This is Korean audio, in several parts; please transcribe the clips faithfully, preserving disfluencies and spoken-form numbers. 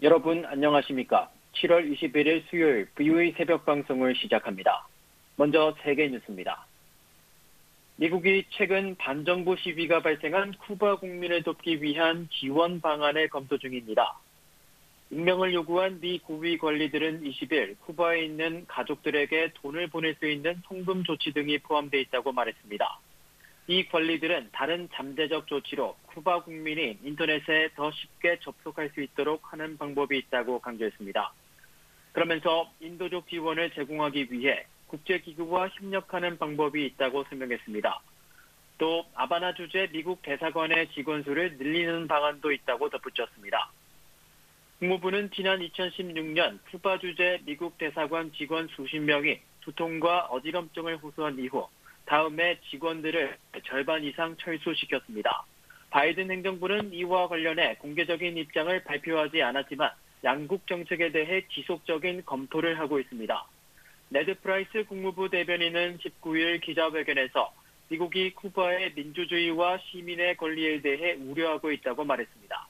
여러분 안녕하십니까? 칠월 이십일일 수요일 브이오에이 새벽 방송을 시작합니다. 먼저 세계 뉴스입니다. 미국이 최근 반정부 시위가 발생한 쿠바 국민을 돕기 위한 지원 방안을 검토 중입니다. 익명을 요구한 미 고위 관리들은 이십일 쿠바에 있는 가족들에게 돈을 보낼 수 있는 송금 조치 등이 포함되어 있다고 말했습니다. 이 관리들은 다른 잠재적 조치로 쿠바 국민이 인터넷에 더 쉽게 접속할 수 있도록 하는 방법이 있다고 강조했습니다. 그러면서 인도적 지원을 제공하기 위해 국제기구와 협력하는 방법이 있다고 설명했습니다. 또 아바나 주재 미국 대사관의 직원 수를 늘리는 방안도 있다고 덧붙였습니다. 국무부는 지난 이천십육년 쿠바 주재 미국 대사관 직원 수십 명이 두통과 어지럼증을 호소한 이후 다음에 직원들을 절반 이상 철수시켰습니다. 바이든 행정부는 이와 관련해 공개적인 입장을 발표하지 않았지만 양국 정책에 대해 지속적인 검토를 하고 있습니다. 네드 프라이스 국무부 대변인은 십구일 기자회견에서 미국이 쿠바의 민주주의와 시민의 권리에 대해 우려하고 있다고 말했습니다.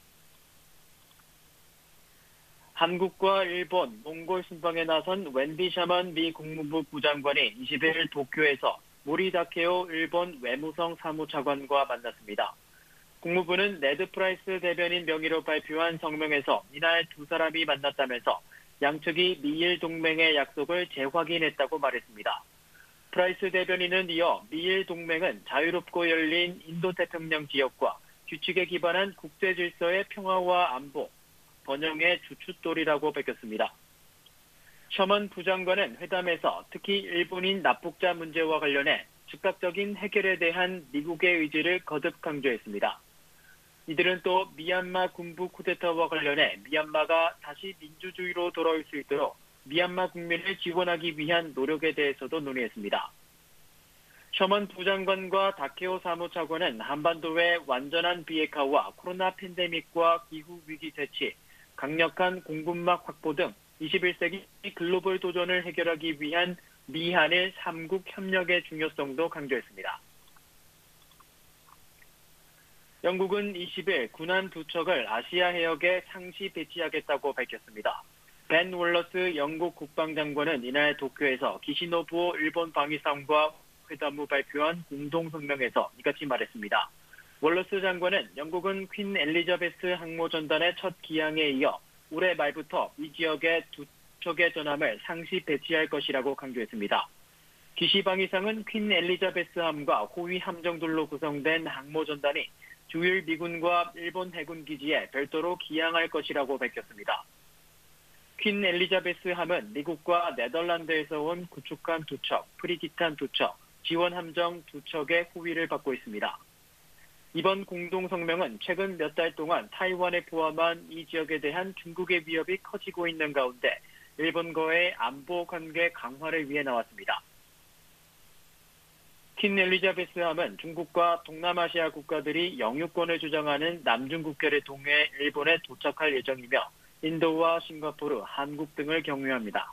한국과 일본, 몽골 순방에 나선 웬디 샤먼 미 국무부 부장관이 이십일 도쿄에서 모리 다케오 일본 외무성 사무차관과 만났습니다. 국무부는 네드 프라이스 대변인 명의로 발표한 성명에서 이날 두 사람이 만났다면서 양측이 미일 동맹의 약속을 재확인했다고 말했습니다. 프라이스 대변인은 이어 미일 동맹은 자유롭고 열린 인도태평양 지역과 규칙에 기반한 국제 질서의 평화와 안보, 번영의 주춧돌이라고 밝혔습니다. 셔먼 부장관은 회담에서 특히 일본인 납북자 문제와 관련해 즉각적인 해결에 대한 미국의 의지를 거듭 강조했습니다. 이들은 또 미얀마 군부 쿠데타와 관련해 미얀마가 다시 민주주의로 돌아올 수 있도록 미얀마 국민을 지원하기 위한 노력에 대해서도 논의했습니다. 셔먼 부장관과 다케오 사무차관은 한반도의 완전한 비핵화와 코로나 팬데믹과 기후위기 대치, 강력한 공급망 확보 등 이십일세기 글로벌 도전을 해결하기 위한 미한일 삼국 협력의 중요성도 강조했습니다. 영국은 이십일 군함 두 척을 아시아 해역에 상시 배치하겠다고 밝혔습니다. 벤 월러스 영국 국방장관은 이날 도쿄에서 기시노부오 일본 방위상과 회담 후 발표한 공동성명에서 이같이 말했습니다. 월러스 장관은 영국은 퀸 엘리자베스 항모전단의 첫 기항에 이어 올해 말부터 이 지역에 두 척의 전함을 상시 배치할 것이라고 강조했습니다. 기시 방위상은 퀸 엘리자베스 함과 호위 함정들로 구성된 항모전단이 주일 미군과 일본 해군 기지에 별도로 기항할 것이라고 밝혔습니다. 퀸 엘리자베스 함은 미국과 네덜란드에서 온 구축함 두 척, 프리기탄 두 척, 지원 함정 두 척의 호위를 받고 있습니다. 이번 공동성명은 최근 몇 달 동안 타이완을 포함한 이 지역에 대한 중국의 위협이 커지고 있는 가운데 일본과의 안보 관계 강화를 위해 나왔습니다. 퀸 엘리자베스 함은 중국과 동남아시아 국가들이 영유권을 주장하는 남중국해를 통해 일본에 도착할 예정이며 인도와 싱가포르, 한국 등을 경유합니다.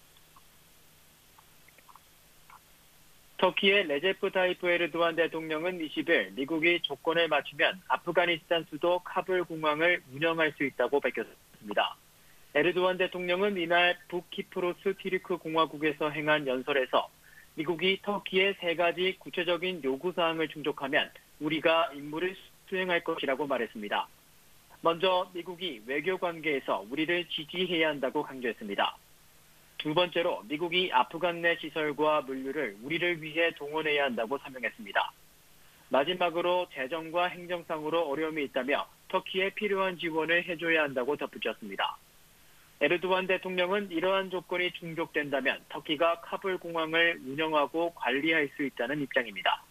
터키의 레제프 타이프 에르도안 대통령은 이십일 미국이 조건을 맞추면 아프가니스탄 수도 카불 공항을 운영할 수 있다고 밝혔습니다. 에르도안 대통령은 이날 북키프로스 티르크 공화국에서 행한 연설에서 미국이 터키의 세 가지 구체적인 요구사항을 충족하면 우리가 임무를 수행할 것이라고 말했습니다. 먼저 미국이 외교관계에서 우리를 지지해야 한다고 강조했습니다. 두 번째로 미국이 아프간 내 시설과 물류를 우리를 위해 동원해야 한다고 설명했습니다. 마지막으로 재정과 행정상으로 어려움이 있다며 터키에 필요한 지원을 해줘야 한다고 덧붙였습니다. 에르도안 대통령은 이러한 조건이 충족된다면 터키가 카불 공항을 운영하고 관리할 수 있다는 입장입니다.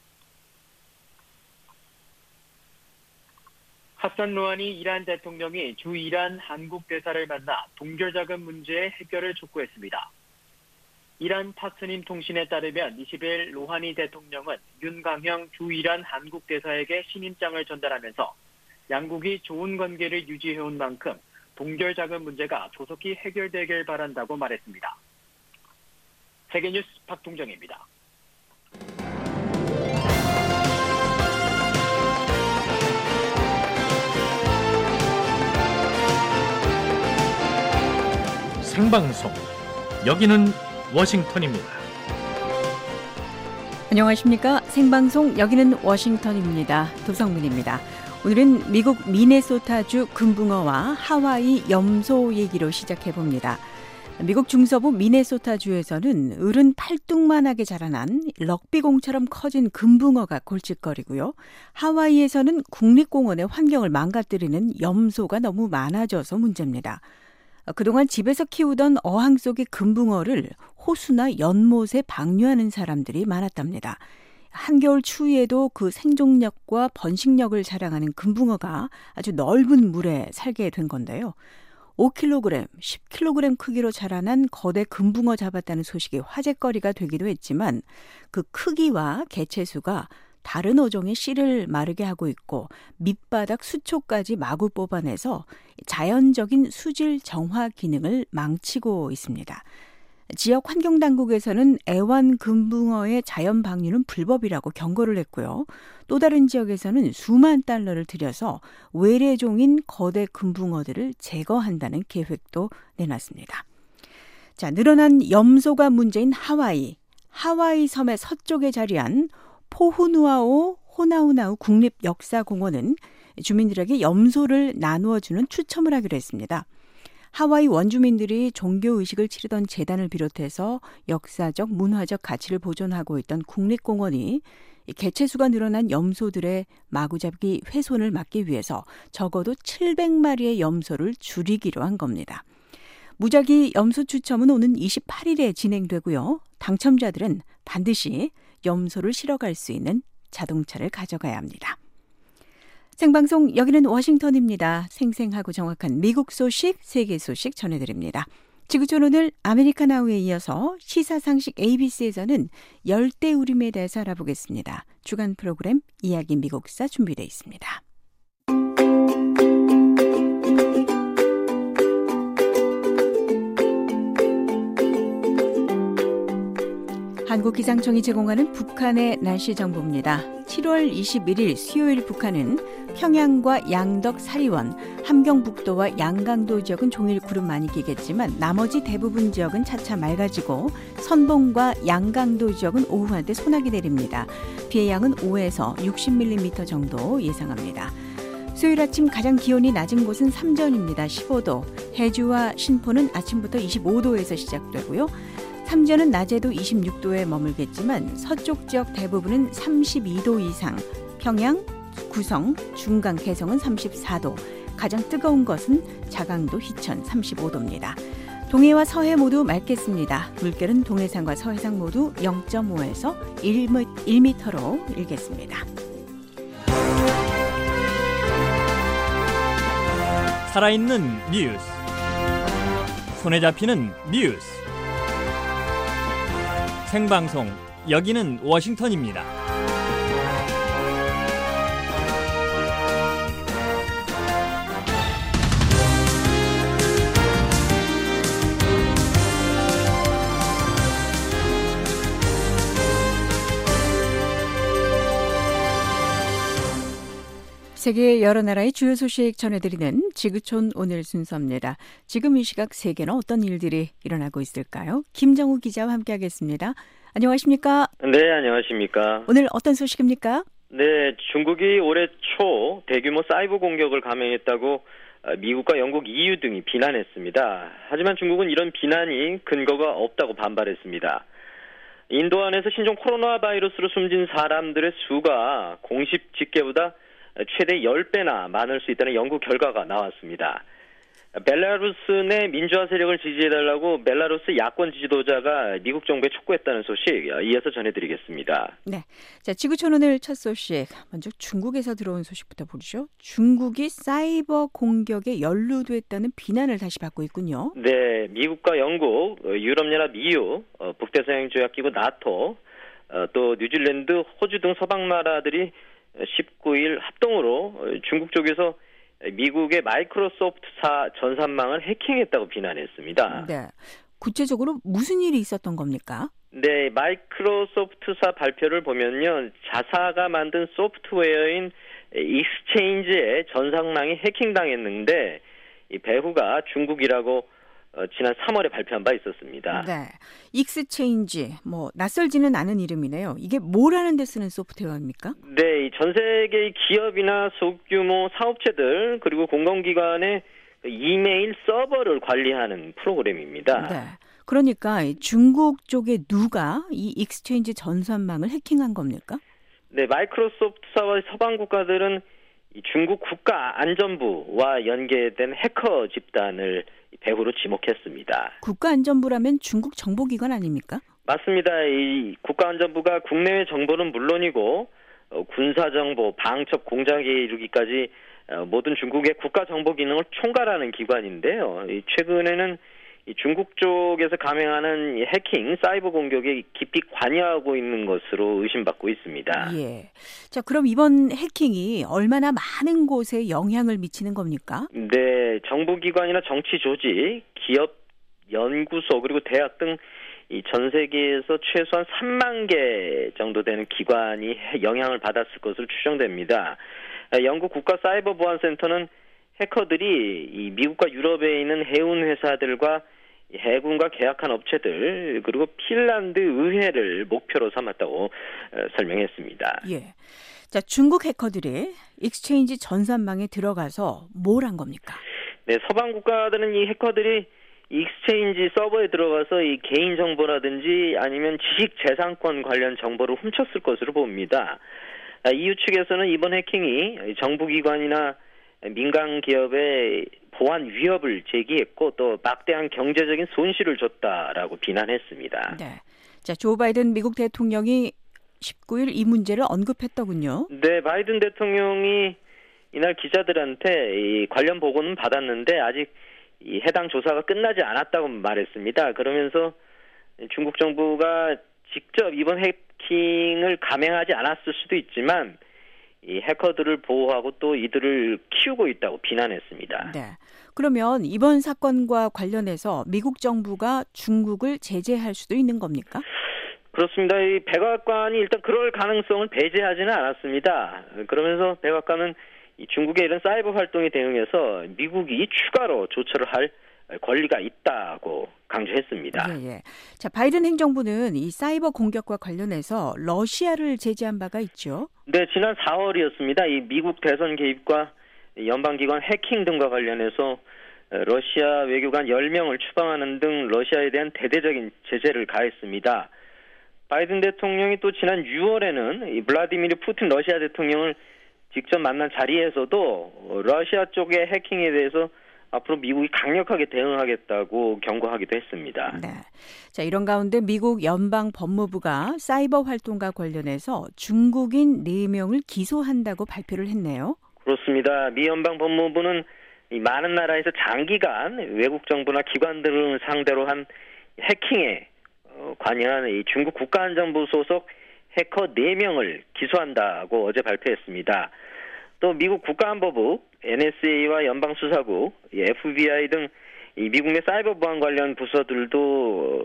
하산 로하니 이란 대통령이 주 이란 한국 대사를 만나 동결자금 문제의 해결을 촉구했습니다. 이란 타스님 통신에 따르면 이십일 로하니 대통령은 윤강형 주 이란 한국 대사에게 신임장을 전달하면서 양국이 좋은 관계를 유지해온 만큼 동결자금 문제가 조속히 해결되길 바란다고 말했습니다. 세계뉴스 박동정입니다. 생방송. 여기는 워싱턴입니다. 안녕하십니까. 생방송 여기는 워싱턴입니다. 도성민입니다. 오늘은 미국 미네소타주 금붕어와 하와이 염소 얘기로 시작해봅니다. 미국 중서부 미네소타주에서는 을은 팔뚝만하게 자라난 럭비공처럼 커진 금붕어가 골칫거리고요. 하와이에서는 국립공원의 환경을 망가뜨리는 염소가 너무 많아져서 문제입니다. 그동안 집에서 키우던 어항 속의 금붕어를 호수나 연못에 방류하는 사람들이 많았답니다. 한겨울 추위에도 그 생존력과 번식력을 자랑하는 금붕어가 아주 넓은 물에 살게 된 건데요. 오 킬로그램, 십 킬로그램 크기로 자라난 거대 금붕어 잡았다는 소식이 화제거리가 되기도 했지만 그 크기와 개체수가 다른 어종의 씨를 마르게 하고 있고 밑바닥 수초까지 마구 뽑아내서 자연적인 수질 정화 기능을 망치고 있습니다. 지역 환경당국에서는 애완 금붕어의 자연 방류는 불법이라고 경고를 했고요. 또 다른 지역에서는 수만 달러를 들여서 외래종인 거대 금붕어들을 제거한다는 계획도 내놨습니다. 자, 늘어난 염소가 문제인 하와이. 하와이 섬의 서쪽에 자리한 포후누아오 호나우나우 국립역사공원은 주민들에게 염소를 나누어주는 추첨을 하기로 했습니다. 하와이 원주민들이 종교의식을 치르던 제단을 비롯해서 역사적, 문화적 가치를 보존하고 있던 국립공원이 개체수가 늘어난 염소들의 마구잡이 훼손을 막기 위해서 적어도 칠백 마리의 염소를 줄이기로 한 겁니다. 무작위 염소 추첨은 오는 이십팔 일에 진행되고요. 당첨자들은 반드시 염소를 실어갈 수 있는 자동차를 가져가야 합니다. 생방송 여기는 워싱턴입니다. 생생하고 정확한 미국 소식, 세계 소식 전해드립니다. 지구촌 오늘 아메리카나우에 이어서 시사상식 에이비씨에서는 열대우림에 대해서 알아보겠습니다. 주간 프로그램 이야기 미국사 준비되어 있습니다. 한국기상청이 제공하는 북한의 날씨 정보입니다. 칠월 이십일일 수요일 북한은 평양과 양덕, 사리원, 함경북도와 양강도 지역은 종일 구름 많이 끼겠지만 나머지 대부분 지역은 차차 맑아지고 선봉과 양강도 지역은 오후 한때 소나기 내립니다. 비의 양은 오에서 육십 밀리미터 정도 예상합니다. 수요일 아침 가장 기온이 낮은 곳은 삼전입니다. 십오 도. 해주와 신포는 아침부터 이십오 도에서 시작되고요. 삼전은 낮에도 이십육 도에 머물겠지만 서쪽 지역 대부분은 삼십이 도 이상, 평양, 구성, 중강, 개성은 삼십사 도, 가장 뜨거운 것은 자강도, 희천 삼십오 도입니다. 동해와 서해 모두 맑겠습니다. 물결은 동해상과 서해상 모두 영 점 오에서 일 미터로 일겠습니다. 살아있는 뉴스, 손에 잡히는 뉴스, 생방송 여기는 워싱턴입니다. 세계 여러 나라의 주요 소식 전해드리는 지구촌 오늘 순서입니다. 지금 이 시각 세계는 어떤 일들이 일어나고 있을까요? 김정우 기자와 함께하겠습니다. 안녕하십니까? 네, 안녕하십니까? 오늘 어떤 소식입니까? 네, 중국이 올해 초 대규모 사이버 공격을 감행했다고 미국과 영국, 이유 등이 비난했습니다. 하지만 중국은 이런 비난이 근거가 없다고 반발했습니다. 인도 안에서 신종 코로나 바이러스로 숨진 사람들의 수가 공식 집계보다 최대 십 배나 많을 수 있다는 연구 결과가 나왔습니다. 벨라루스 내 민주화 세력을 지지해달라고 벨라루스 야권 지도자가 미국 정부에 촉구했다는 소식 이어서 전해드리겠습니다. 네, 자 지구촌 오늘 첫 소식 먼저 중국에서 들어온 소식부터 보죠. 중국이 사이버 공격에 연루됐다는 비난을 다시 받고 있군요. 네, 미국과 영국, 유럽연합 이유, 북대서양조약기구 나토, 또 뉴질랜드, 호주 등 서방 나라들이 십구 일 합동으로 중국 쪽에서 미국의 마이크로소프트사 전산망을 해킹했다고 비난했습니다. 네, 구체적으로 무슨 일이 있었던 겁니까? 네, 마이크로소프트사 발표를 보면요, 자사가 만든 소프트웨어인 익스체인지의 전산망이 해킹당했는데 이 배후가 중국이라고 어, 지난 삼월에 발표한 바 있었습니다. 네, 익스체인지 뭐 낯설지는 않은 이름이네요. 이게 뭘 하는 데 쓰는 소프트웨어입니까? 네, 이전 세계의 기업이나 소규모 사업체들 그리고 공공기관의 이메일 서버를 관리하는 프로그램입니다. 네. 그러니까 중국 쪽에 누가 이 익스체인지 전산망을 해킹한 겁니까? 네, 마이크로소프트사와 서방 국가들은 이 중국 국가안전부와 연계된 해커 집단을 배후로 지목했습니다. 국가안전부라면 중국 정보기관 아닙니까? 맞습니다. 이 국가안전부가 국내외 정보는 물론이고 어, 군사정보, 방첩, 공작에 이르기까지 어, 모든 중국의 국가정보 기능을 총괄하는 기관인데요. 이 최근에는 이 중국 쪽에서 감행하는 이 해킹, 사이버 공격에 깊이 관여하고 있는 것으로 의심받고 있습니다. 예. 자, 그럼 이번 해킹이 얼마나 많은 곳에 영향을 미치는 겁니까? 네, 정부기관이나 정치 조직, 기업, 연구소 그리고 대학 등 이 전 세계에서 최소한 삼만 개 정도 되는 기관이 영향을 받았을 것으로 추정됩니다. 영국 국가사이버보안센터는 해커들이 이 미국과 유럽에 있는 해운 회사들과 해군과 계약한 업체들 그리고 핀란드 의회를 목표로 삼았다고 설명했습니다. 예. 자, 중국 해커들이 익스체인지 전산망에 들어가서 뭘 한 겁니까? 네, 서방 국가들은 이 해커들이 익스체인지 서버에 들어가서 이 개인 정보라든지 아니면 지식 재산권 관련 정보를 훔쳤을 것으로 봅니다. 이유 측에서는 이번 해킹이 정부기관이나 민간 기업의 보안 위협을 제기했고 또 막대한 경제적인 손실을 줬다라고 비난했습니다. 네. 자, 조 바이든 미국 대통령이 십구 일 이 문제를 언급했더군요. 네, 바이든 대통령이 이날 기자들한테 이 관련 보고는 받았는데 아직 이 해당 조사가 끝나지 않았다고 말했습니다. 그러면서 중국 정부가 직접 이번 해킹을 감행하지 않았을 수도 있지만 이 해커들을 보호하고 또 이들을 키우고 있다고 비난했습니다. 네. 그러면 이번 사건과 관련해서 미국 정부가 중국을 제재할 수도 있는 겁니까? 그렇습니다. 이 백악관이 일단 그럴 가능성을 배제하지는 않았습니다. 그러면서 백악관은 이 중국의 이런 사이버 활동에 대응해서 미국이 추가로 조처를 할 권리가 있다고 강조했습니다. 예, 예. 자, 바이든 행정부는 이 사이버 공격과 관련해서 러시아를 제재한 바가 있죠. 네, 지난 사월이었습니다. 이 미국 대선 개입과 연방기관 해킹 등과 관련해서 러시아 외교관 열 명을 추방하는 등 러시아에 대한 대대적인 제재를 가했습니다. 바이든 대통령이 또 지난 유월에는 이 블라디미르 푸틴 러시아 대통령을 직접 만난 자리에서도 러시아 쪽의 해킹에 대해서 앞으로 미국이 강력하게 대응하겠다고 경고하기도 했습니다. 네. 자, 이런 가운데 미국 연방 법무부가 사이버 활동과 관련해서 중국인 네 명을 기소한다고 발표를 했네요. 그렇습니다. 미 연방 법무부는 이 많은 나라에서 장기간 외국 정부나 기관들을 상대로 한 해킹에 관여한 이 중국 국가안전부 소속 해커 네 명을 기소한다고 어제 발표했습니다. 또 미국 국가안보부, 엔에스에이와 연방수사국, 에프비아이 등 이 미국 내 사이버 보안 관련 부서들도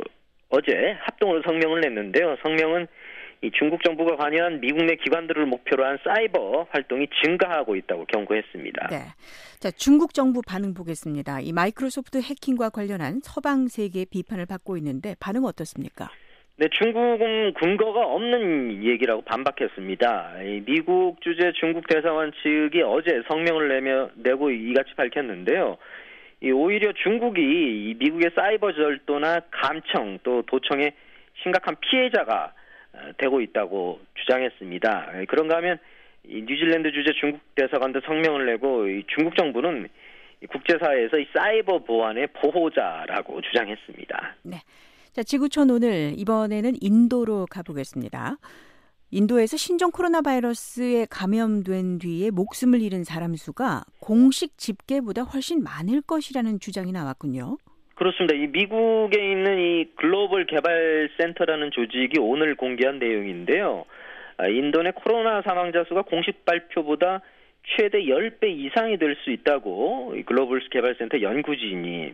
어제 합동으로 성명을 냈는데요. 성명은 이 중국 정부가 관여한 미국 내 기관들을 목표로 한 사이버 활동이 증가하고 있다고 경고했습니다. 네. 자, 중국 정부 반응 보겠습니다. 이 마이크로소프트 해킹과 관련한 서방 세계의 비판을 받고 있는데 반응 어떻습니까? 네, 중국은 근거가 없는 얘기라고 반박했습니다. 미국 주재 중국 대사관 측이 어제 성명을 내며 내고 이같이 밝혔는데요. 오히려 중국이 미국의 사이버 절도나 감청 또 도청의 심각한 피해자가 되고 있다고 주장했습니다. 그런가 하면 뉴질랜드 주재 중국 대사관도 성명을 내고 중국 정부는 국제사회에서 이 사이버 보안의 보호자라고 주장했습니다. 네. 자, 지구촌 오늘 이번에는 인도로 가보겠습니다. 인도에서 신종 코로나 바이러스에 감염된 뒤에 목숨을 잃은 사람 수가 공식 집계보다 훨씬 많을 것이라는 주장이 나왔군요. 그렇습니다. 이 미국에 있는 이 글로벌 개발 센터라는 조직이 오늘 공개한 내용인데요. 인도 내 코로나 사망자 수가 공식 발표보다 최대 십 배 이상이 될 수 있다고 글로벌 개발 센터 연구진이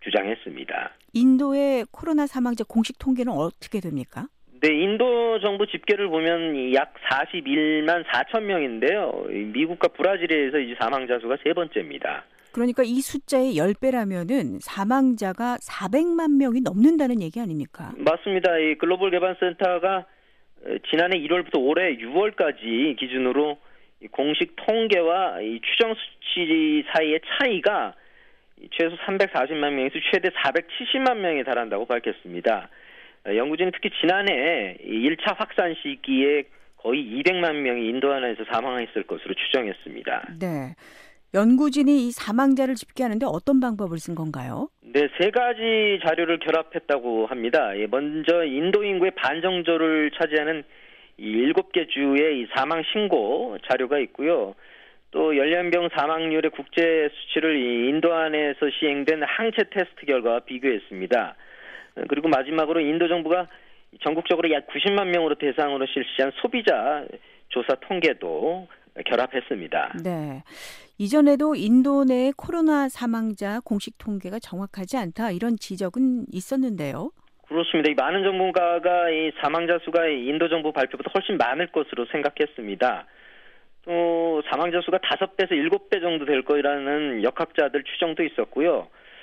주장했습니다. 인도의 코로나 사망자 공식 통계는 어떻게 됩니까? 네, 인도 정부 집계를 보면 약 사십일만 사천 명인데요. 미국과 브라질에서 이제 사망자 수가 세 번째입니다. 그러니까 이 숫자의 십 배라면은 사망자가 사백만 명이 넘는다는 얘기 아닙니까? 맞습니다. 이 글로벌 개발센터가 지난해 일월부터 올해 유월까지 기준으로 공식 통계와 이 추정 수치 사이의 차이가 최소 삼백사십만 명에서 최대 사백칠십만 명에 달한다고 밝혔습니다. 연구진은 특히 지난해 일 차 확산 시기에 거의 이백만 명이 인도 하나에서 사망했을 것으로 추정했습니다. 네. 연구진이 이 사망자를 집계하는데 어떤 방법을 쓴 건가요? 네, 세 가지 자료를 결합했다고 합니다. 먼저 인도 인구의 반 정도를 차지하는 이 일곱 개 주의 이 사망 신고 자료가 있고요. 또 열연병 사망률의 국제 수치를 이 인도 안에서 시행된 항체 테스트 결과와 비교했습니다. 그리고 마지막으로 인도 정부가 전국적으로 약 구십만 명으로 대상으로 실시한 소비자 조사 통계도 결합했습니다. 네. 이전에도 인도 내 코로나 사망자 공식 통계가 정확하지 않다 이런 지적은 있었는데요. 그렇습니다. 이 많은 전문가가 이 사망자 수가 인도 정부 발표보다 훨씬 많을 것으로 생각했습니다. 또 사망자 수가 다섯 배에서 일곱 배 정도 될 거라는 역학자들 추정도 있었고요.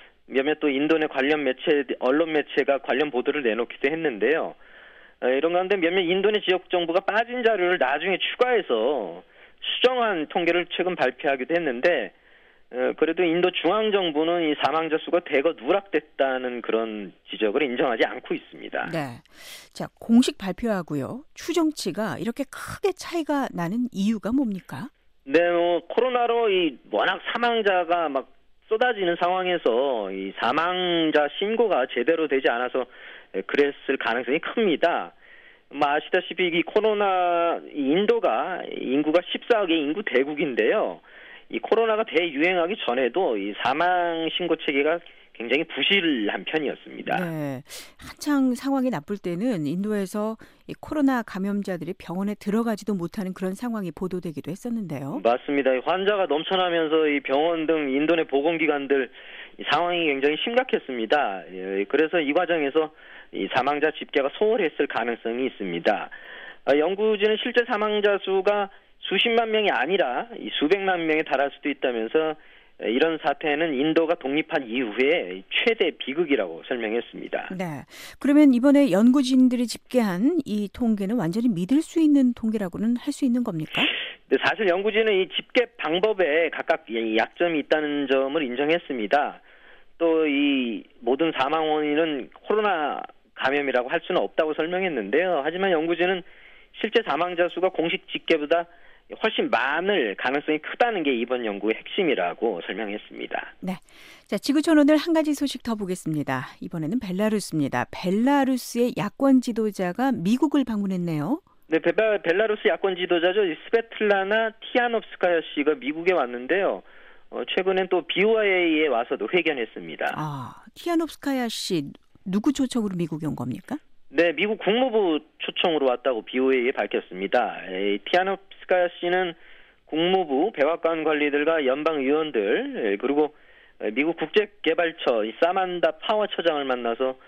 몇몇 또 인도 내 관련 매체, 언론 매체가 관련 보도를 내놓기도 했는데요. 이런 가운데 몇몇 인도 내 지역 정부가 빠진 자료를 나중에 추가해서 수정한 통계를 최근 발표하기도 했는데 그래도 인도 중앙정부는 이 사망자 수가 대거 누락됐다는 그런 지적을 인정하지 않고 있습니다. 네. 자, 공식 발표하고요. 추정치가 이렇게 크게 차이가 나는 이유가 뭡니까? 네, 뭐 코로나로 이 워낙 사망자가 막 쏟아지는 상황에서 이 사망자 신고가 제대로 되지 않아서 그랬을 가능성이 큽니다. 뭐 아시다시피 이 코로나 인도가 인구가 십사억의 인구 대국인데요. 이 코로나가 대유행하기 전에도 이 사망 신고 체계가 굉장히 부실한 편이었습니다. 네, 한창 상황이 나쁠 때는 인도에서 이 코로나 감염자들이 병원에 들어가지도 못하는 그런 상황이 보도되기도 했었는데요. 맞습니다. 환자가 넘쳐나면서 이 병원 등 인도 내 보건기관들 상황이 굉장히 심각했습니다. 그래서 이 과정에서 이 사망자 집계가 소홀했을 가능성이 있습니다. 연구진은 실제 사망자 수가 수십만 명이 아니라 수백만 명에 달할 수도 있다면서 이런 사태는 인도가 독립한 이후에 최대 비극이라고 설명했습니다. 네. 그러면 이번에 연구진들이 집계한 이 통계는 완전히 믿을 수 있는 통계라고는 할 수 있는 겁니까? 네, 사실 연구진은 이 집계 방법에 각각 약점이 있다는 점을 인정했습니다. 또 이 모든 사망 원인은 코로나 감염이라고 할 수는 없다고 설명했는데요. 하지만 연구진은 실제 사망자 수가 공식 집계보다 훨씬 많을 가능성이 크다는 게 이번 연구의 핵심이라고 설명했습니다. 네. 자, 지구촌 오늘 한 가지 소식 더 보겠습니다. 이번에는 벨라루스입니다. 벨라루스의 야권 지도자가 미국을 방문했네요. 네, 벨라, 벨라루스 야권 지도자죠. 스베틀라나 티아노프스카야 씨가 미국에 왔는데요. 어, 최근엔 또 비오아이에 와서도 회견했습니다. 아, 티아노프스카야 씨 누구 초청으로 미국에 온 겁니까? 네, 미국 국무부 초청으로 왔다고 비오에이에 밝혔습니다. 이 티아노프스카야 씨는 국무부 백악관 관리들과 연방 의원들 그리고 미국 국제개발처 사만다 파워 처장을 만나서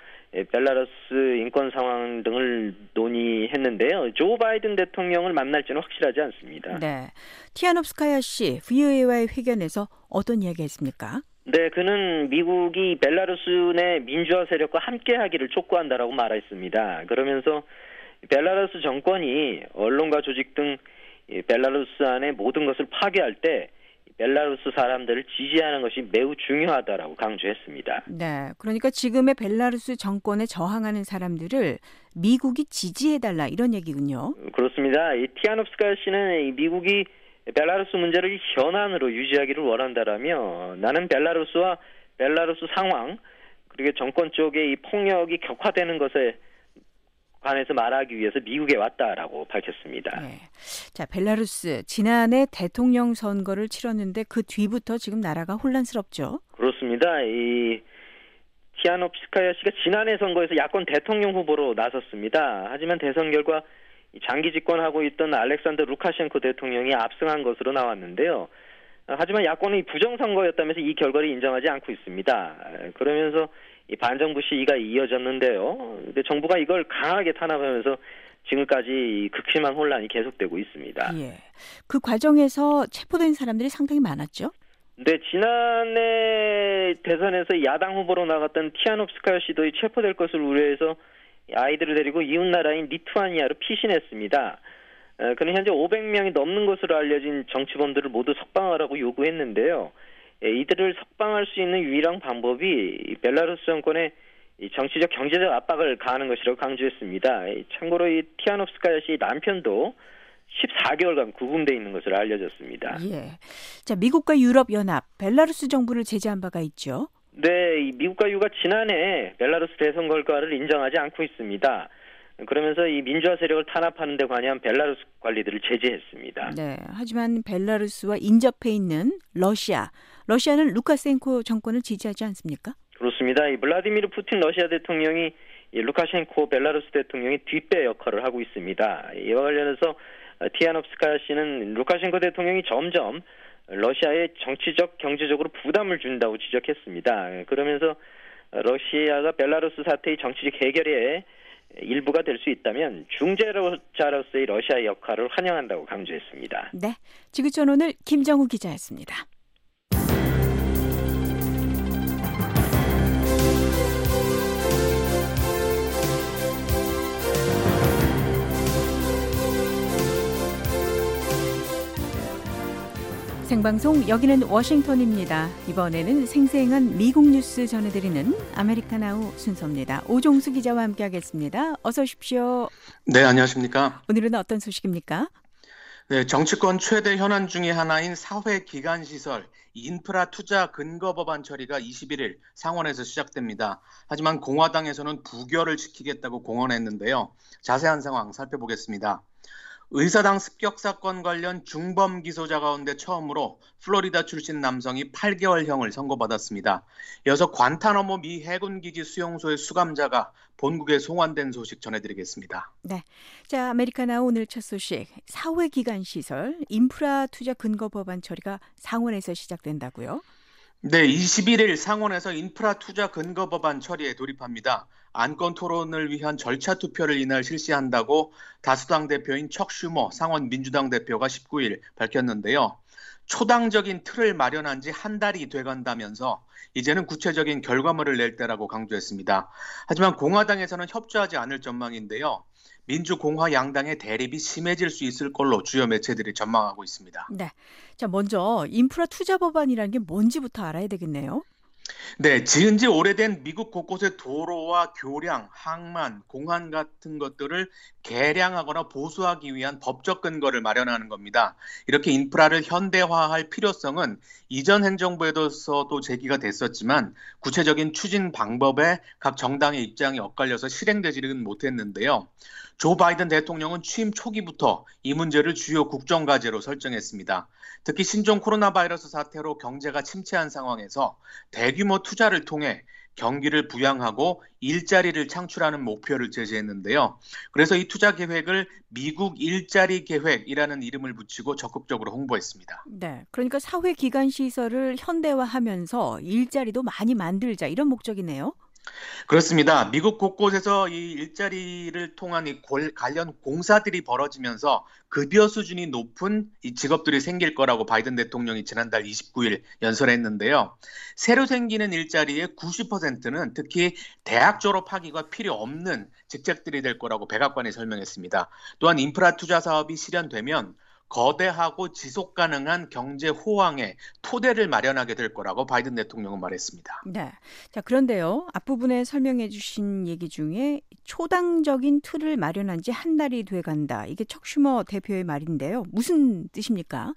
벨라루스 인권 상황 등을 논의했는데요. 조 바이든 대통령을 만날지는 확실하지 않습니다. 네, 티아노프스카야 씨 브이오에이와의 회견에서 어떤 이야기했습니까? 네, 그는 미국이 벨라루스 내 민주화 세력과 함께하기를 촉구한다라고 말했습니다. 그러면서 벨라루스 정권이 언론과 조직 등 벨라루스 안의 모든 것을 파괴할 때 벨라루스 사람들을 지지하는 것이 매우 중요하다라고 강조했습니다. 네, 그러니까 지금의 벨라루스 정권에 저항하는 사람들을 미국이 지지해달라 이런 얘기군요. 그렇습니다. 이 티아노프스카야 씨는 미국이 벨라루스 문제를 현안으로 유지하기를 원한다라며 나는 벨라루스와 벨라루스 상황 그리고 정권 쪽의 이 폭력이 격화되는 것에 관해서 말하기 위해서 미국에 왔다라고 밝혔습니다. 네. 자, 벨라루스 지난해 대통령 선거를 치렀는데 그 뒤부터 지금 나라가 혼란스럽죠. 그렇습니다. 이 티아노프스카야 씨가 지난해 선거에서 야권 대통령 후보로 나섰습니다. 하지만 대선 결과 장기 집권하고 있던 알렉산더 루카셴코 대통령이 압승한 것으로 나왔는데요. 하지만 야권이 부정선거였다면서 이 결과를 인정하지 않고 있습니다. 그러면서 이 반정부 시위가 이어졌는데요. 근데 정부가 이걸 강하게 탄압하면서 지금까지 극심한 혼란이 계속되고 있습니다. 예. 그 과정에서 체포된 사람들이 상당히 많았죠? 네, 지난해 대선에서 야당 후보로 나갔던 티아노프스카야 씨도 체포될 것을 우려해서 아이들을 데리고 이웃 나라인 리투아니아로 피신했습니다. 그는 현재 오백 명이 넘는 것으로 알려진 정치범들을 모두 석방하라고 요구했는데요. 이들을 석방할 수 있는 유일한 방법이 벨라루스 정권의 정치적 경제적 압박을 가하는 것이라고 강조했습니다. 참고로 이 티아노프스카야 씨 남편도 십사 개월간 구금돼 있는 것으로 알려졌습니다. 예. 자, 미국과 유럽연합, 벨라루스 정부를 제재한 바가 있죠. 네, 이 미국과 유가 지난해 벨라루스 대선 결과를 인정하지 않고 있습니다. 그러면서 이 민주화 세력을 탄압하는 데 관여한 벨라루스 관리들을 제재했습니다. 네. 하지만 벨라루스와 인접해 있는 러시아, 러시아는 루카셴코 정권을 지지하지 않습니까? 그렇습니다. 이 블라디미르 푸틴 러시아 대통령이 이 루카셴코 벨라루스 대통령의 뒷배 역할을 하고 있습니다. 이와 관련해서 티아노프스카야 씨는 루카셴코 대통령이 점점 러시아에 정치적, 경제적으로 부담을 준다고 지적했습니다. 그러면서 러시아가 벨라루스 사태의 정치적 해결에 일부가 될 수 있다면 중재자로서의 러시아의 역할을 환영한다고 강조했습니다. 네, 지구촌 오늘 김정우 기자였습니다. 생방송 여기는 워싱턴입니다. 이번에는 생생한 미국 뉴스 전해드리는 아메리카나우 순서입니다. 오종수 기자와 함께하겠습니다. 어서 오십시오. 네, 안녕하십니까. 오늘은 어떤 소식입니까? 네, 정치권 최대 현안 중의 하나인 사회기관시설 인프라 투자 근거 법안 처리가 이십일 일 상원에서 시작됩니다. 하지만 공화당에서는 부결을 시키겠다고 공언했는데요. 자세한 상황 살펴보겠습니다. 의사당 습격 사건 관련 중범 기소자 가운데 처음으로 플로리다 출신 남성이 팔 개월형을 선고받았습니다. 이어서 관타나모 미 해군기지 수용소의 수감자가 본국에 송환된 소식 전해드리겠습니다. 네, 자 아메리카나 오늘 첫 소식, 사회기관 시설 인프라 투자 근거 법안 처리가 상원에서 시작된다고요? 네, 이십일 일 상원에서 인프라 투자 근거 법안 처리에 돌입합니다. 안건 토론을 위한 절차 투표를 이날 실시한다고 다수당 대표인 척 슈머 상원 민주당 대표가 십구 일 밝혔는데요. 초당적인 틀을 마련한 지 한 달이 돼간다면서 이제는 구체적인 결과물을 낼 때라고 강조했습니다. 하지만 공화당에서는 협조하지 않을 전망인데요. 민주공화 양당의 대립이 심해질 수 있을 걸로 주요 매체들이 전망하고 있습니다. 네, 자 먼저 인프라 투자 법안이라는 게 뭔지부터 알아야 되겠네요. 네, 지은 지 오래된 미국 곳곳의 도로와 교량, 항만, 공항 같은 것들을 개량하거나 보수하기 위한 법적 근거를 마련하는 겁니다. 이렇게 인프라를 현대화할 필요성은 이전 행정부에서도 제기가 됐었지만 구체적인 추진 방법에 각 정당의 입장이 엇갈려서 실행되지는 못했는데요. 조 바이든 대통령은 취임 초기부터 이 문제를 주요 국정과제로 설정했습니다. 특히 신종 코로나 바이러스 사태로 경제가 침체한 상황에서 대규모 투자를 통해 경기를 부양하고 일자리를 창출하는 목표를 제시했는데요. 그래서 이 투자 계획을 미국 일자리 계획이라는 이름을 붙이고 적극적으로 홍보했습니다. 네, 그러니까 사회기관 시설을 현대화하면서 일자리도 많이 만들자 이런 목적이네요. 그렇습니다. 미국 곳곳에서 이 일자리를 통한 이 관련 공사들이 벌어지면서 급여 수준이 높은 이 직업들이 생길 거라고 바이든 대통령이 지난달 이십구 일 연설했는데요. 새로 생기는 일자리의 구십 퍼센트는 특히 대학 졸업학위가 필요 없는 직책들이 될 거라고 백악관이 설명했습니다. 또한 인프라 투자 사업이 실현되면 거대하고 지속 가능한 경제 호황의 토대를 마련하게 될 거라고 바이든 대통령은 말했습니다. 네. 자, 그런데요. 앞부분에 설명해 주신 얘기 중에 초당적인 틀을 마련한 지 한 달이 돼 간다. 이게 척 슈머 대표의 말인데요. 무슨 뜻입니까?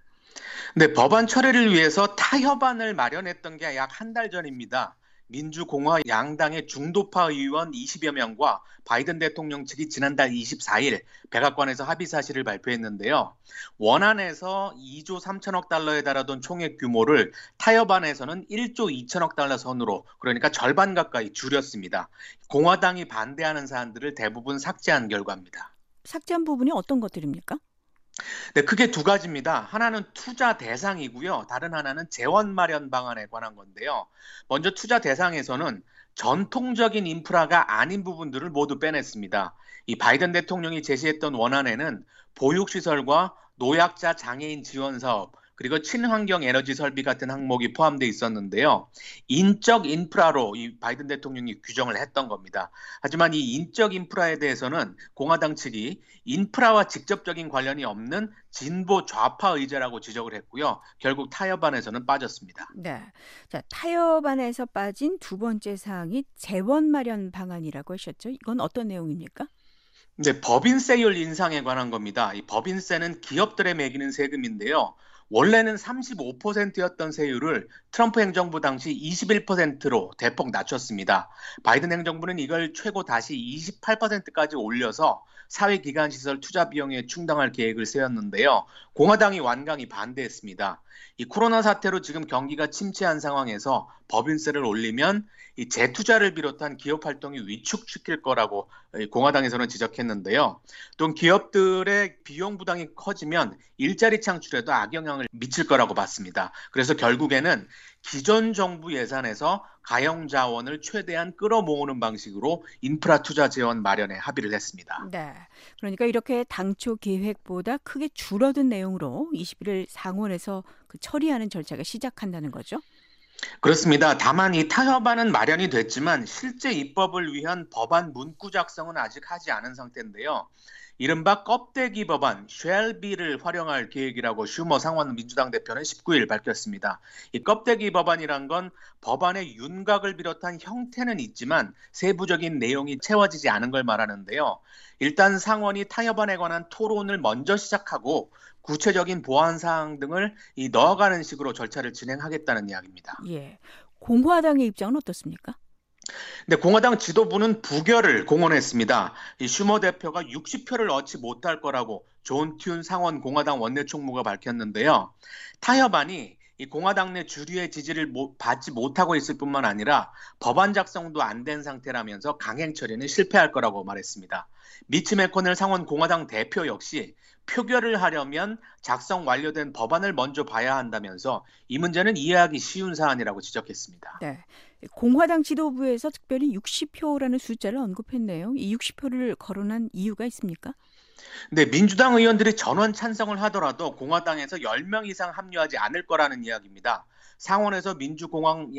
네, 법안 처리를 위해서 타협안을 마련했던 게 약 한 달 전입니다. 민주공화 양당의 중도파 의원 이십여 명과 바이든 대통령 측이 지난달 이십사 일 백악관에서 합의 사실을 발표했는데요. 원안에서 이조 삼천억 달러에 달하던 총액 규모를 타협안에서는 일조 이천억 달러 선으로, 그러니까 절반 가까이 줄였습니다. 공화당이 반대하는 사안들을 대부분 삭제한 결과입니다. 삭제한 부분이 어떤 것들입니까? 네, 크게 두 가지입니다. 하나는 투자 대상이고요. 다른 하나는 재원 마련 방안에 관한 건데요. 먼저 투자 대상에서는 전통적인 인프라가 아닌 부분들을 모두 빼냈습니다. 이 바이든 대통령이 제시했던 원안에는 보육시설과 노약자 장애인 지원 사업, 그리고 친환경 에너지 설비 같은 항목이 포함되어 있었는데요. 인적 인프라로 이 바이든 대통령이 규정을 했던 겁니다. 하지만 이 인적 인프라에 대해서는 공화당 측이 인프라와 직접적인 관련이 없는 진보 좌파 의제라고 지적을 했고요. 결국 타협안에서는 빠졌습니다. 네. 자, 타협안에서 빠진 두 번째 사항이 재원 마련 방안이라고 하셨죠. 이건 어떤 내용입니까? 네, 법인세율 인상에 관한 겁니다. 이 법인세는 기업들에 매기는 세금인데요. 원래는 삼십오 퍼센트였던 세율을 트럼프 행정부 당시 이십일 퍼센트로 대폭 낮췄습니다. 바이든 행정부는 이걸 최고 다시 이십팔 퍼센트까지 올려서 사회기관시설 투자 비용에 충당할 계획을 세웠는데요. 공화당이 완강히 반대했습니다. 이 코로나 사태로 지금 경기가 침체한 상황에서 법인세를 올리면 이 재투자를 비롯한 기업 활동이 위축시킬 거라고 공화당에서는 지적했는데요. 또 기업들의 비용 부담이 커지면 일자리 창출에도 악영향을 미칠 거라고 봤습니다. 그래서 결국에는 기존 정부 예산에서 가용 자원을 최대한 끌어모으는 방식으로 인프라 투자 재원 마련에 합의를 했습니다. 네. 그러니까 이렇게 당초 계획보다 크게 줄어든 내용으로 이십일 일 상원에서 그 처리하는 절차가 시작한다는 거죠? 그렇습니다. 다만 이 타협안은 마련이 됐지만 실제 입법을 위한 법안 문구 작성은 아직 하지 않은 상태인데요. 이른바 껍데기 법안 쉘비를 활용할 계획이라고 슈머 상원 민주당 대표는 십구 일 밝혔습니다. 이 껍데기 법안이란 건 법안의 윤곽을 비롯한 형태는 있지만 세부적인 내용이 채워지지 않은 걸 말하는데요. 일단 상원이 타협안에 관한 토론을 먼저 시작하고 구체적인 보완 사항 등을 이 넣어가는 식으로 절차를 진행하겠다는 이야기입니다. 예. 공화당의 입장은 어떻습니까? 근데 공화당 지도부는 부결을 공언했습니다. 이 슈머 대표가 육십 표를 얻지 못할 거라고 존 튠 상원 공화당 원내총무가 밝혔는데요. 타협안이 이 공화당 내 주류의 지지를 못, 받지 못하고 있을 뿐만 아니라 법안 작성도 안 된 상태라면서 강행 처리는 실패할 거라고 말했습니다. 미치 매코넬 상원 공화당 대표 역시 표결을 하려면 작성 완료된 법안을 먼저 봐야 한다면서 이 문제는 이해하기 쉬운 사안이라고 지적했습니다. 네. 공화당 지도부에서 특별히 육십 표라는 숫자를 언급했네요. 이 육십 표를 거론한 이유가 있습니까? 네, 민주당 의원들이 전원 찬성을 하더라도 공화당에서 열 명 이상 합류하지 않을 거라는 이야기입니다. 상원에서 민주공화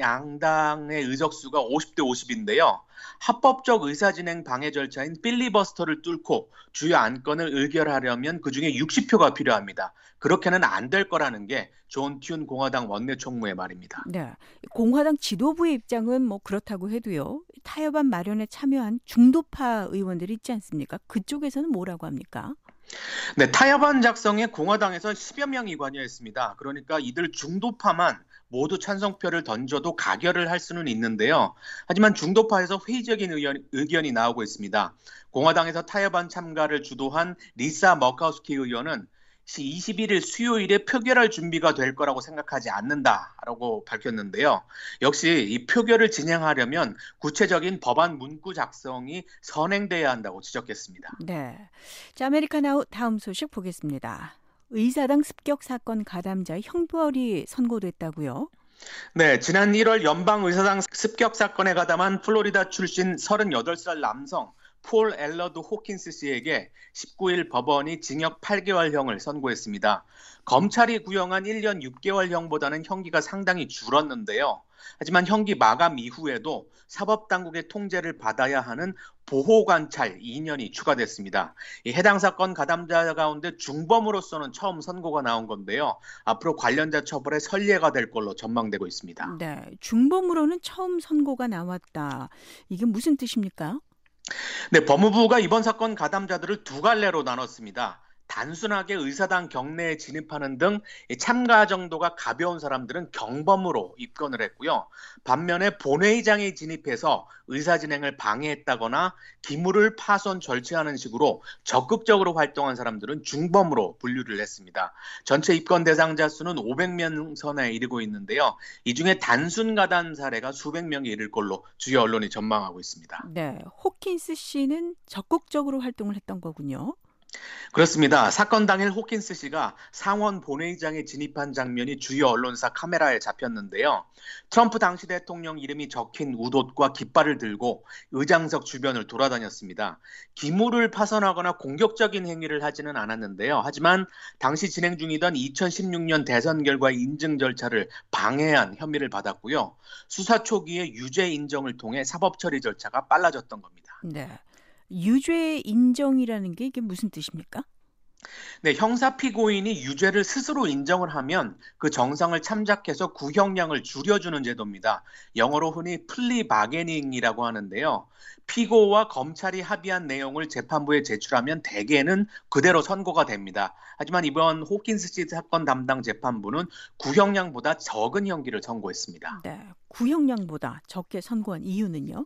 양당의 의석수가 오십 대 오십인데요. 합법적 의사진행 방해 절차인 필리버스터를 뚫고 주요 안건을 의결하려면 그중에 육십 표가 필요합니다. 그렇게는 안 될 거라는 게 존 튠 공화당 원내총무의 말입니다. 네, 공화당 지도부의 입장은 뭐 그렇다고 해도요. 타협안 마련에 참여한 중도파 의원들이 있지 않습니까? 그쪽에서는 뭐라고 합니까? 네, 타협안 작성에 공화당에서 십여 명이 관여했습니다. 그러니까 이들 중도파만 모두 찬성표를 던져도 가결을 할 수는 있는데요. 하지만 중도파에서 회의적인 의견, 의견이 나오고 있습니다. 공화당에서 타협안 참가를 주도한 리사 머카우스키 의원은 이십일 일 수요일에 표결할 준비가 될 거라고 생각하지 않는다라고 밝혔는데요. 역시 이 표결을 진행하려면 구체적인 법안 문구 작성이 선행돼야 한다고 지적했습니다. 네, 자, 아메리카나우 다음 소식 보겠습니다. 의사당 습격 사건 가담자의 형벌이 선고됐다고요? 네, 지난 일월 연방의사당 습격 사건에 가담한 플로리다 출신 서른여덟 살 남성 폴 앨러드 호킨스 씨에게 십구 일 법원이 징역 팔 개월형을 선고했습니다. 검찰이 구형한 일 년 육 개월형보다는 형기가 상당히 줄었는데요. 하지만 형기 마감 이후에도 사법당국의 통제를 받아야 하는 보호관찰 이 년이 추가됐습니다. 이 해당 사건 가담자 가운데 중범으로서는 처음 선고가 나온 건데요. 앞으로 관련자 처벌의 선례가 될 걸로 전망되고 있습니다. 네, 중범으로는 처음 선고가 나왔다. 이게 무슨 뜻입니까? 네, 법무부가 이번 사건 가담자들을 두 갈래로 나눴습니다. 단순하게 의사당 경내에 진입하는 등 참가 정도가 가벼운 사람들은 경범으로 입건을 했고요. 반면에 본회의장에 진입해서 의사 진행을 방해했다거나 기물을 파손 절취하는 식으로 적극적으로 활동한 사람들은 중범으로 분류를 했습니다. 전체 입건 대상자 수는 오백 명 선에 이르고 있는데요. 이 중에 단순 가담 사례가 수백 명에 이를 걸로 주요 언론이 전망하고 있습니다. 네, 호킨스 씨는 적극적으로 활동을 했던 거군요. 그렇습니다. 사건 당일 호킨스 씨가 상원 본회의장에 진입한 장면이 주요 언론사 카메라에 잡혔는데요. 트럼프 당시 대통령 이름이 적힌 웃옷과 깃발을 들고 의장석 주변을 돌아다녔습니다. 기물을 파손하거나 공격적인 행위를 하지는 않았는데요. 하지만 당시 진행 중이던 이천십육 년 대선 결과 인증 절차를 방해한 혐의를 받았고요. 수사 초기에 유죄 인정을 통해 사법 처리 절차가 빨라졌던 겁니다. 네. 유죄 인정이라는 게 이게 무슨 뜻입니까? 네, 형사 피고인이 유죄를 스스로 인정을 하면 그 정상을 참작해서 구형량을 줄여주는 제도입니다. 영어로 흔히 플리 바게닝이라고 하는데요. 피고와 검찰이 합의한 내용을 재판부에 제출하면 대개는 그대로 선고가 됩니다. 하지만 이번 호킨스 씨 사건 담당 재판부는 구형량보다 적은 형기를 선고했습니다. 네, 구형량보다 적게 선고한 이유는요?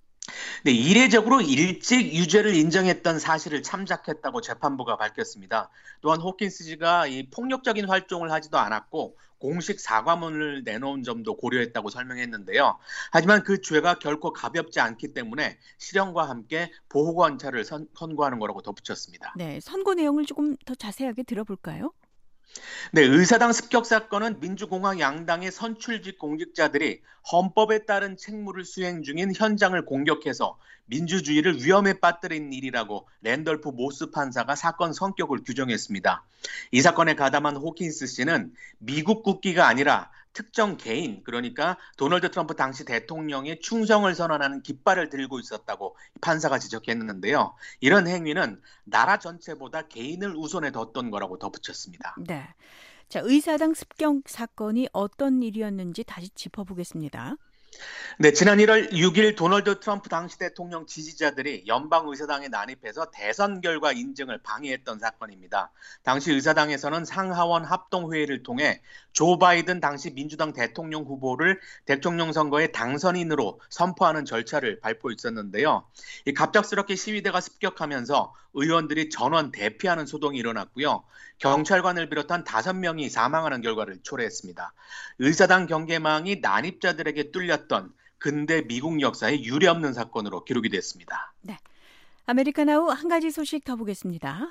네, 이례적으로 일찍 유죄를 인정했던 사실을 참작했다고 재판부가 밝혔습니다. 또한 호킨스 씨가 이 폭력적인 활동을 하지도 않았고 공식 사과문을 내놓은 점도 고려했다고 설명했는데요. 하지만 그 죄가 결코 가볍지 않기 때문에 실형과 함께 보호관찰을 선, 선고하는 거라고 덧붙였습니다. 네, 선고 내용을 조금 더 자세하게 들어볼까요? 네, 의사당 습격 사건은 민주공화 양당의 선출직 공직자들이 헌법에 따른 책무를 수행 중인 현장을 공격해서 민주주의를 위험에 빠뜨린 일이라고 랜덜프 모스 판사가 사건 성격을 규정했습니다. 이 사건에 가담한 호킨스 씨는 미국 국기가 아니라 특정 개인, 그러니까 도널드 트럼프 당시 대통령의 충성을 선언하는 깃발을 들고 있었다고 판사가 지적했는데요. 이런 행위는 나라 전체보다 개인을 우선에 뒀던 거라고 덧붙였습니다. 네. 자, 의사당 습격 사건이 어떤 일이었는지 다시 짚어보겠습니다. 네, 지난 일월 육일 도널드 트럼프 당시 대통령 지지자들이 연방의사당에 난입해서 대선 결과 인증을 방해했던 사건입니다. 당시 의사당에서는 상하원 합동회의를 통해 조 바이든 당시 민주당 대통령 후보를 대통령 선거의 당선인으로 선포하는 절차를 발표했었는데요. 이 갑작스럽게 시위대가 습격하면서 의원들이 전원 대피하는 소동이 일어났고요. 경찰관을 비롯한 다섯 명이 사망하는 결과를 초래했습니다. 의사당 경계망이 난입자들에게 뚫렸던 근대 미국 역사에 유례없는 사건으로 기록이 됐습니다. 네. 아메리카나우 한 가지 소식 더 보겠습니다.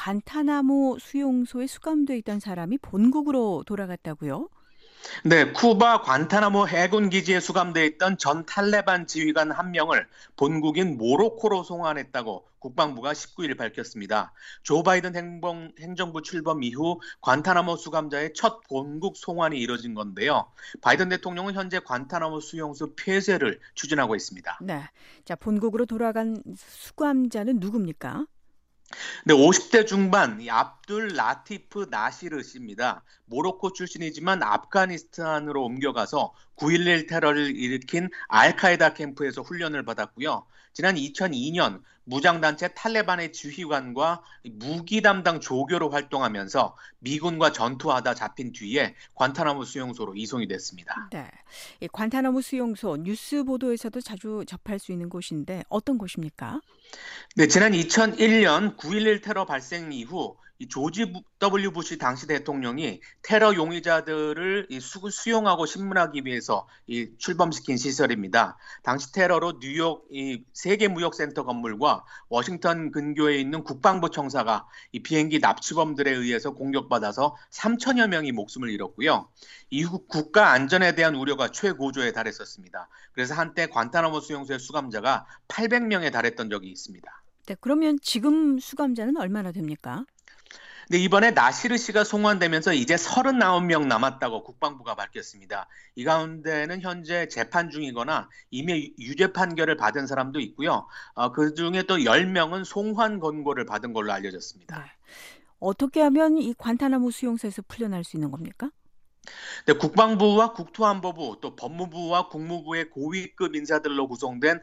관타나모 수용소에 수감돼 있던 사람이 본국으로 돌아갔다고요? 네, 쿠바 관타나모 해군 기지에 수감돼 있던 전 탈레반 지휘관 한 명을 본국인 모로코로 송환했다고 국방부가 십구일 밝혔습니다. 조 바이든 행정, 행정부 출범 이후 관타나모 수감자의 첫 본국 송환이 이뤄진 건데요. 바이든 대통령은 현재 관타나모 수용소 폐쇄를 추진하고 있습니다. 네, 자 본국으로 돌아간 수감자는 누굽니까? 네, 오십 대 중반 이 압둘 라티프 나시르 씨입니다. 모로코 출신이지만 아프가니스탄으로 옮겨가서 구일일 테러를 일으킨 알카에다 캠프에서 훈련을 받았고요. 지난 이천이 년 무장단체 탈레반의 지휘관과 무기 담당 조교로 활동하면서 미군과 전투하다 잡힌 뒤에 관타나모 수용소로 이송이 됐습니다. 네, 이 관타나모 수용소 뉴스 보도에서도 자주 접할 수 있는 곳인데 어떤 곳입니까? 네, 지난 이천일 년 구일일 테러 발생 이후 이 조지 더블유 부시 당시 대통령이 테러 용의자들을 이 수, 수용하고 신문하기 위해서 이 출범시킨 시설입니다. 당시 테러로 뉴욕 이 세계무역센터 건물과 워싱턴 근교에 있는 국방부 청사가 이 비행기 납치범들에 의해서 공격받아서 삼천여 명이 목숨을 잃었고요. 이후 국가 안전에 대한 우려가 최고조에 달했었습니다. 그래서 한때 관타나모 수용소의 수감자가 팔백 명에 달했던 적이 있습니다. 네, 그러면 지금 수감자는 얼마나 됩니까? 네, 이번에 나시르 씨가 송환되면서 이제 서른아홉 명 남았다고 국방부가 밝혔습니다. 이 가운데는 현재 재판 중이거나 이미 유죄 판결을 받은 사람도 있고요. 어, 그중에 또 열 명은 송환 권고를 받은 걸로 알려졌습니다. 네. 어떻게 하면 이 관타나모 수용소에서 풀려날 수 있는 겁니까? 네, 국방부와 국토안보부 또 법무부와 국무부의 고위급 인사들로 구성된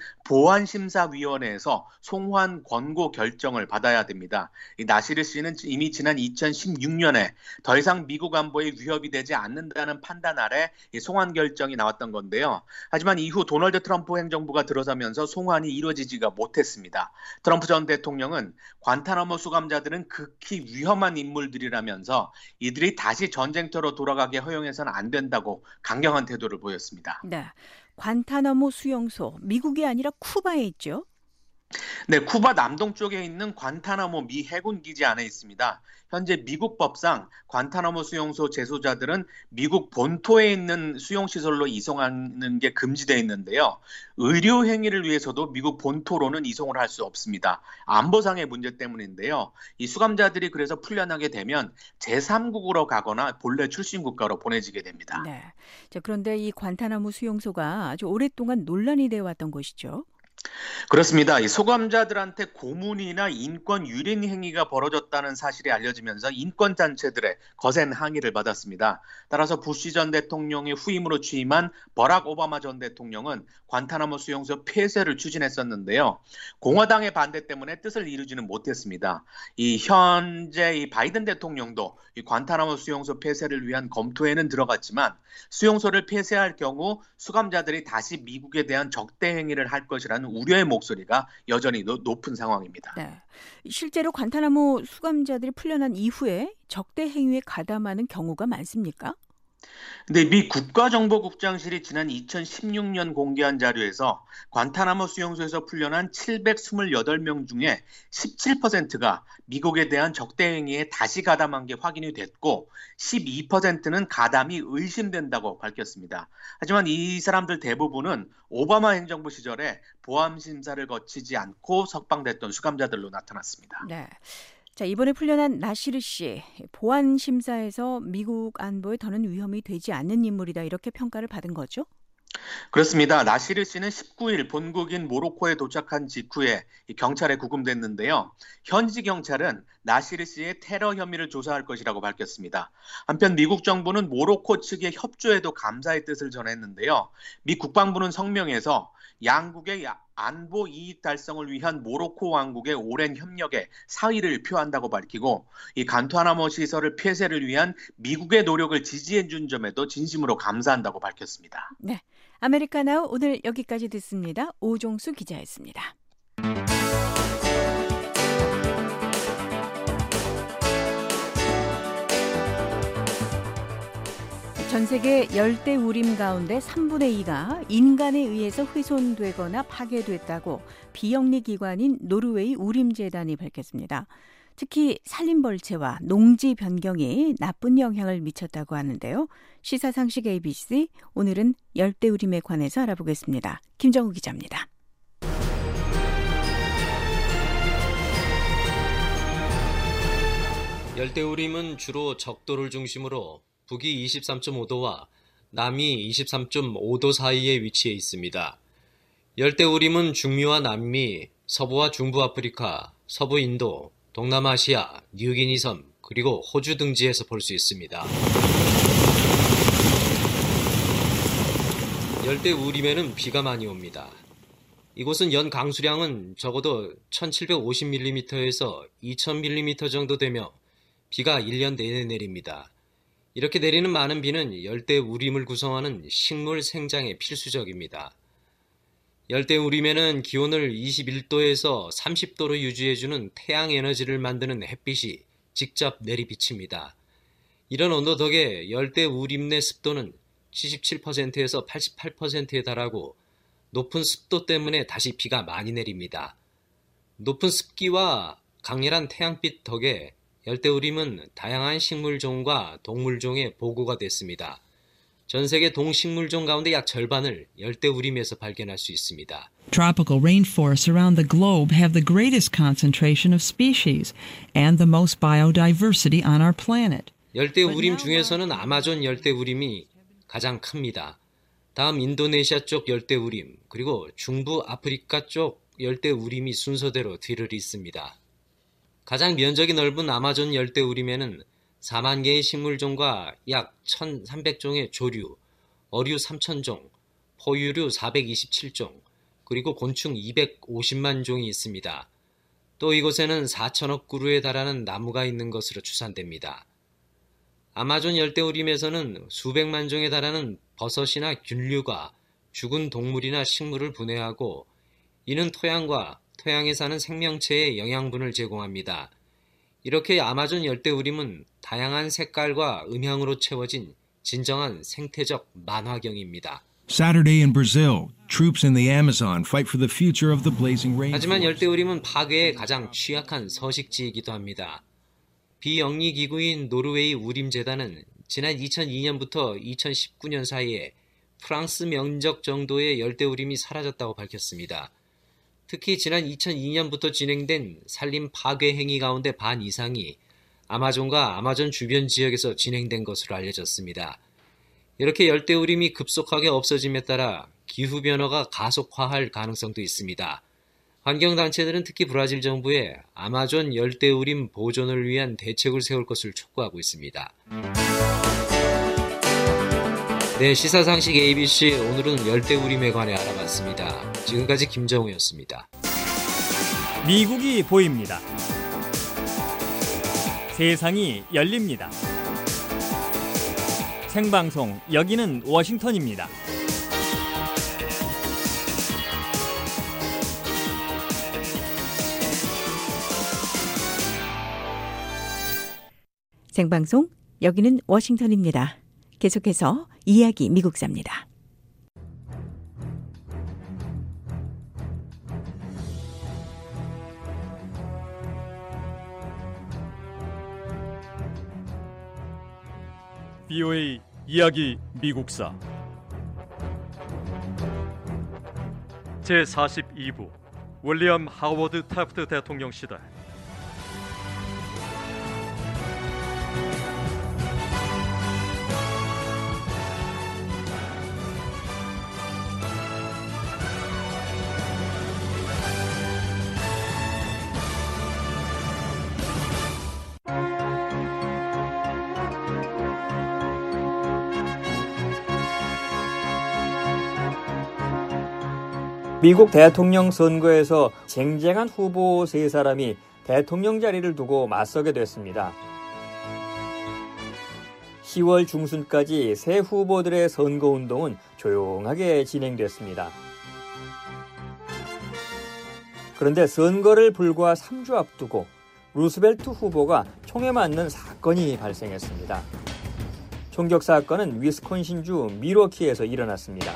보안심사위원회에서 송환 권고 결정을 받아야 됩니다. 이 나시르 씨는 이미 지난 이천십육 년에 더 이상 미국 안보에 위협이 되지 않는다는 판단 아래 이 송환 결정이 나왔던 건데요. 하지만 이후 도널드 트럼프 행정부가 들어서면서 송환이 이루어지지가 못했습니다. 트럼프 전 대통령은 관타나모 수감자들은 극히 위험한 인물들이라면서 이들이 다시 전쟁터로 돌아가게 허용해서는 안 된다고 강경한 태도를 보였습니다. 네, 관타나모 수용소 미국이 아니라 쿠바에 있죠. 네, 쿠바 남동쪽에 있는 관타나모 미 해군 기지 안에 있습니다. 현재 미국 법상 관타나모 수용소 재소자들은 미국 본토에 있는 수용시설로 이송하는 게 금지되어 있는데요. 의료 행위를 위해서도 미국 본토로는 이송을 할 수 없습니다. 안보상의 문제 때문인데요. 이 수감자들이 그래서 풀려나게 되면 제삼국으로 가거나 본래 출신 국가로 보내지게 됩니다. 네. 자, 그런데 이 관타나모 수용소가 아주 오랫동안 논란이 되어 왔던 곳이죠. 그렇습니다. 이 소감자들한테 고문이나 인권 유린 행위가 벌어졌다는 사실이 알려지면서 인권 단체들의 거센 항의를 받았습니다. 따라서 부시 전 대통령이 후임으로 취임한 버락 오바마 전 대통령은 관타나모 수용소 폐쇄를 추진했었는데요. 공화당의 반대 때문에 뜻을 이루지는 못했습니다. 이 현재 이 바이든 대통령도 이 관타나모 수용소 폐쇄를 위한 검토에는 들어갔지만 수용소를 폐쇄할 경우 수감자들이 다시 미국에 대한 적대 행위를 할 것이라는 우려의 목소리가 여전히 높은 상황입니다. 네. 실제로 관타나모 수감자들이 풀려난 이후에 적대 행위에 가담하는 경우가 많습니까? 근데 미 국가정보국장실이 지난 이천십육 년 공개한 자료에서 관타나모 수용소에서 풀려난 칠백이십팔 명 중에 십칠 퍼센트가 미국에 대한 적대 행위에 다시 가담한 게 확인이 됐고 십이 퍼센트는 가담이 의심된다고 밝혔습니다. 하지만 이 사람들 대부분은 오바마 행정부 시절에 보안 심사를 거치지 않고 석방됐던 수감자들로 나타났습니다. 네. 자, 이번에 풀려난 나시르 씨, 보안 심사에서 미국 안보에 더는 위험이 되지 않는 인물이다 이렇게 평가를 받은 거죠? 그렇습니다. 나시르 씨는 십구 일 본국인 모로코에 도착한 직후에 경찰에 구금됐는데요. 현지 경찰은 나시르 씨의 테러 혐의를 조사할 것이라고 밝혔습니다. 한편 미국 정부는 모로코 측의 협조에도 감사의 뜻을 전했는데요. 미 국방부는 성명에서 양국의 안보 이익 달성을 위한 모로코 왕국의 오랜 협력에 사의를 표한다고 밝히고 이 관타나모 시설을 폐쇄를 위한 미국의 노력을 지지해 준 점에도 진심으로 감사한다고 밝혔습니다. 네, 아메리카나우 오늘 여기까지 듣습니다. 오종수 기자였습니다. 전 세계 열대우림 가운데 삼분의 이가 인간에 의해서 훼손되거나 파괴됐다고 비영리 기관인 노르웨이 우림재단이 밝혔습니다. 특히 산림벌채와 농지 변경이 나쁜 영향을 미쳤다고 하는데요. 시사상식 에이비씨, 오늘은 열대우림에 관해서 알아보겠습니다. 김정우 기자입니다. 열대우림은 주로 적도를 중심으로 북위 이십삼 점 오 도와 남위 이십삼 점 오 도 사이에 위치해 있습니다. 열대우림은 중미와 남미, 서부와 중부 아프리카, 서부 인도, 동남아시아, 뉴기니 섬, 그리고 호주 등지에서 볼 수 있습니다. 열대우림에는 비가 많이 옵니다. 이곳은 연 강수량은 적어도 천칠백오십 밀리미터에서 이천 밀리미터 정도 되며 비가 일 년 내내 내립니다. 이렇게 내리는 많은 비는 열대우림을 구성하는 식물 생장에 필수적입니다. 열대우림에는 기온을 이십일 도에서 삼십 도로 유지해주는 태양에너지를 만드는 햇빛이 직접 내리비칩니다. 이런 온도 덕에 열대우림 내 습도는 칠십칠 퍼센트에서 팔십팔 퍼센트에 달하고 높은 습도 때문에 다시 비가 많이 내립니다. 높은 습기와 강렬한 태양빛 덕에 열대우림은 다양한 식물종과 동물종의 보고가 됐습니다. 전 세계 동식물종 가운데 약 절반을 열대우림에서 발견할 수 있습니다. Tropical rainforests around the globe have the greatest concentration of species and the most biodiversity on our planet. 열대우림 중에서는 아마존 열대우림이 가장 큽니다. 다음 인도네시아 쪽 열대우림, 그리고 중부 아프리카 쪽 열대우림이 순서대로 뒤를 잇습니다. 가장 면적이 넓은 아마존 열대우림에는 사만 개의 식물종과 약 천삼백 종의 조류, 어류 삼천 종, 포유류 사백이십칠 종, 그리고 곤충 이백오십만 종이 있습니다. 또 이곳에는 사천억 그루에 달하는 나무가 있는 것으로 추산됩니다. 아마존 열대우림에서는 수백만 종에 달하는 버섯이나 균류가 죽은 동물이나 식물을 분해하고 이는 토양과 토양에 사는 생명체에 영양분을 제공합니다. 이렇게 아마존 열대우림은 다양한 색깔과 음향으로 채워진 진정한 생태적 만화경입니다. Saturday in Brazil, troops in the Amazon fight for the future of the blazing rainforest. 하지만 열대우림은 파괴에 가장 취약한 서식지이기도 합니다. 비영리 기구인 노르웨이 우림재단은 지난 이천이 년부터 이천십구 년 사이에 프랑스 면적 정도의 열대우림이 사라졌다고 밝혔습니다. 특히 지난 이천이 년부터 진행된 산림 파괴 행위 가운데 반 이상이 아마존과 아마존 주변 지역에서 진행된 것으로 알려졌습니다. 이렇게 열대우림이 급속하게 없어짐에 따라 기후변화가 가속화할 가능성도 있습니다. 환경단체들은 특히 브라질 정부에 아마존 열대우림 보존을 위한 대책을 세울 것을 촉구하고 있습니다. 네, 시사상식 에이비씨 오늘은 열대우림에 관해 알아봤습니다. 지금까지 김정우였습니다. 미국이 보입니다. 세상이 열립니다. 생방송 여기는 워싱턴입니다. 생방송 여기는 워싱턴입니다. 계속해서 이야기 미국사입니다. 비오에이 이야기 미국사 제사십이 부 윌리엄 하워드 태프트 대통령 시대. 미국 대통령 선거에서 쟁쟁한 후보 세 사람이 대통령 자리를 두고 맞서게 됐습니다. 시월 중순까지 세 후보들의 선거운동은 조용하게 진행됐습니다. 그런데 선거를 불과 삼 주 앞두고 루스벨트 후보가 총에 맞는 사건이 발생했습니다. 총격 사건은 위스콘신주 밀워키에서 일어났습니다.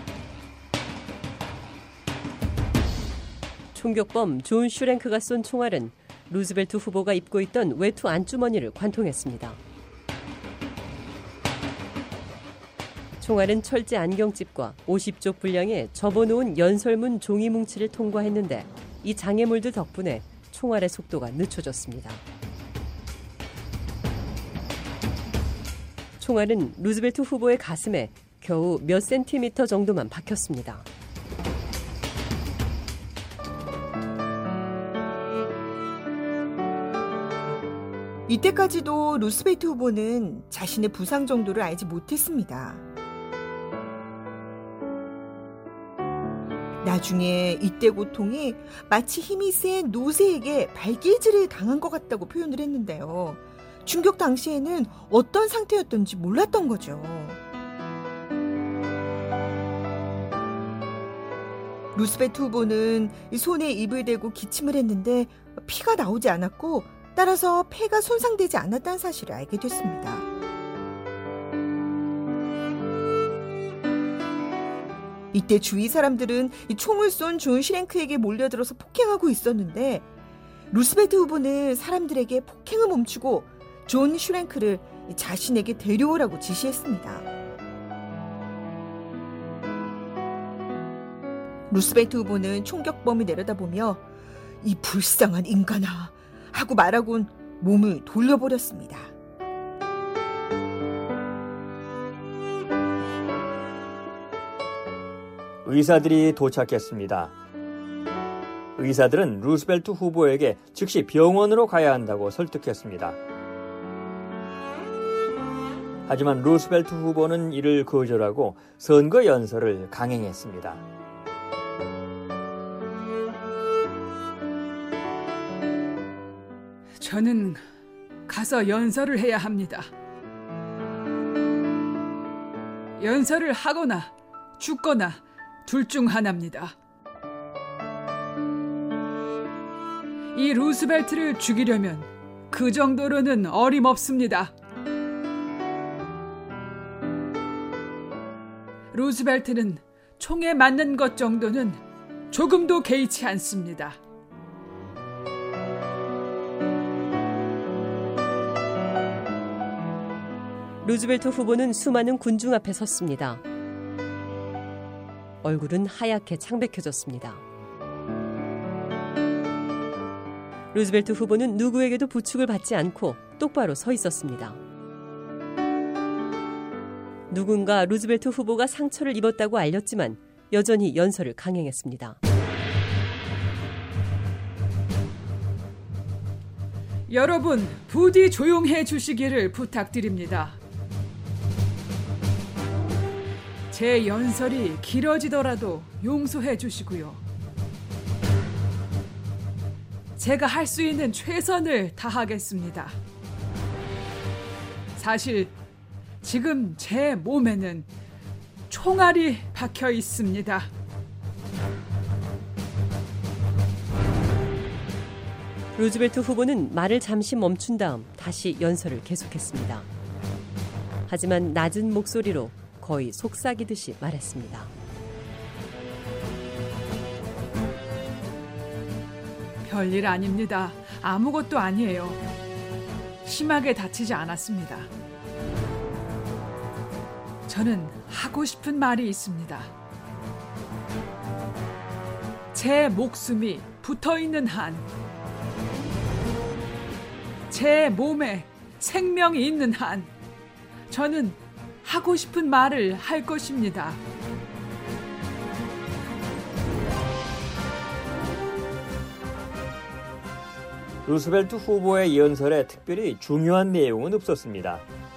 총격범 존 슈랭크가 쏜 총알은 루스벨트 후보가 입고 있던 외투 안주머니를 관통했습니다. 총알은 철제 안경집과 오십 쪽 분량의 접어놓은 연설문 종이 뭉치를 통과했는데 이 장애물들 덕분에 총알의 속도가 늦춰졌습니다. 총알은 루스벨트 후보의 가슴에 겨우 몇 센티미터 정도만 박혔습니다. 이때까지도 루스벨트 후보는 자신의 부상 정도를 알지 못했습니다. 나중에 이때 고통이 마치 힘이 센 노새에게 발길질을 당한 것 같다고 표현을 했는데요. 충격 당시에는 어떤 상태였던지 몰랐던 거죠. 루스벨트 후보는 손에 입을 대고 기침을 했는데 피가 나오지 않았고 따라서 폐가 손상되지 않았다는 사실을 알게 됐습니다. 이때 주위 사람들은 이 총을 쏜 존 슈랭크에게 몰려들어서 폭행하고 있었는데 루스벨트 후보는 사람들에게 폭행을 멈추고 존 슈랭크를 자신에게 데려오라고 지시했습니다. 루스벨트 후보는 총격범을 내려다보며 이 불쌍한 인간아 하고 말하곤 몸을 돌려버렸습니다. 의사들이 도착했습니다. 의사들은 루스벨트 후보에게 즉시 병원으로 가야 한다고 설득했습니다. 하지만 루스벨트 후보는 이를 거절하고 선거 연설을 강행했습니다. 저는 가서 연설을 해야 합니다. 연설을 하거나 죽거나 둘 중 하나입니다. 이 루스벨트를 죽이려면 그 정도로는 어림없습니다. 루스벨트는 총에 맞는 것 정도는 조금도 개의치 않습니다. 루즈벨트 후보는 수많은 군중 앞에 섰습니다. 얼굴은 하얗게 창백해졌습니다. 루즈벨트 후보는 누구에게도 부축을 받지 않고 똑바로 서 있었습니다. 누군가 루즈벨트 후보가 상처를 입었다고 알렸지만 여전히 연설을 강행했습니다. 여러분, 부디 조용해 주시기를 부탁드립니다. 제 연설이 길어지더라도 용서해 주시고요. 제가 할 수 있는 최선을 다하겠습니다. 사실 지금 제 몸에는 총알이 박혀 있습니다. 루즈벨트 후보는 말을 잠시 멈춘 다음 다시 연설을 계속했습니다. 하지만 낮은 목소리로 거의 속삭이듯이 말했습니다. 별일 아닙니다. 아무것도 아니에요. 심하게 다치지 않았습니다. 저는 하고 싶은 말이 있습니다. 제 목숨이 붙어 있는 한, 제 몸에 생명이 있는 한, 저는 하고 싶은 말을 할 것입니다. 루스벨트 후보의 연설에 특별히 중요한 내용은 없었습니다.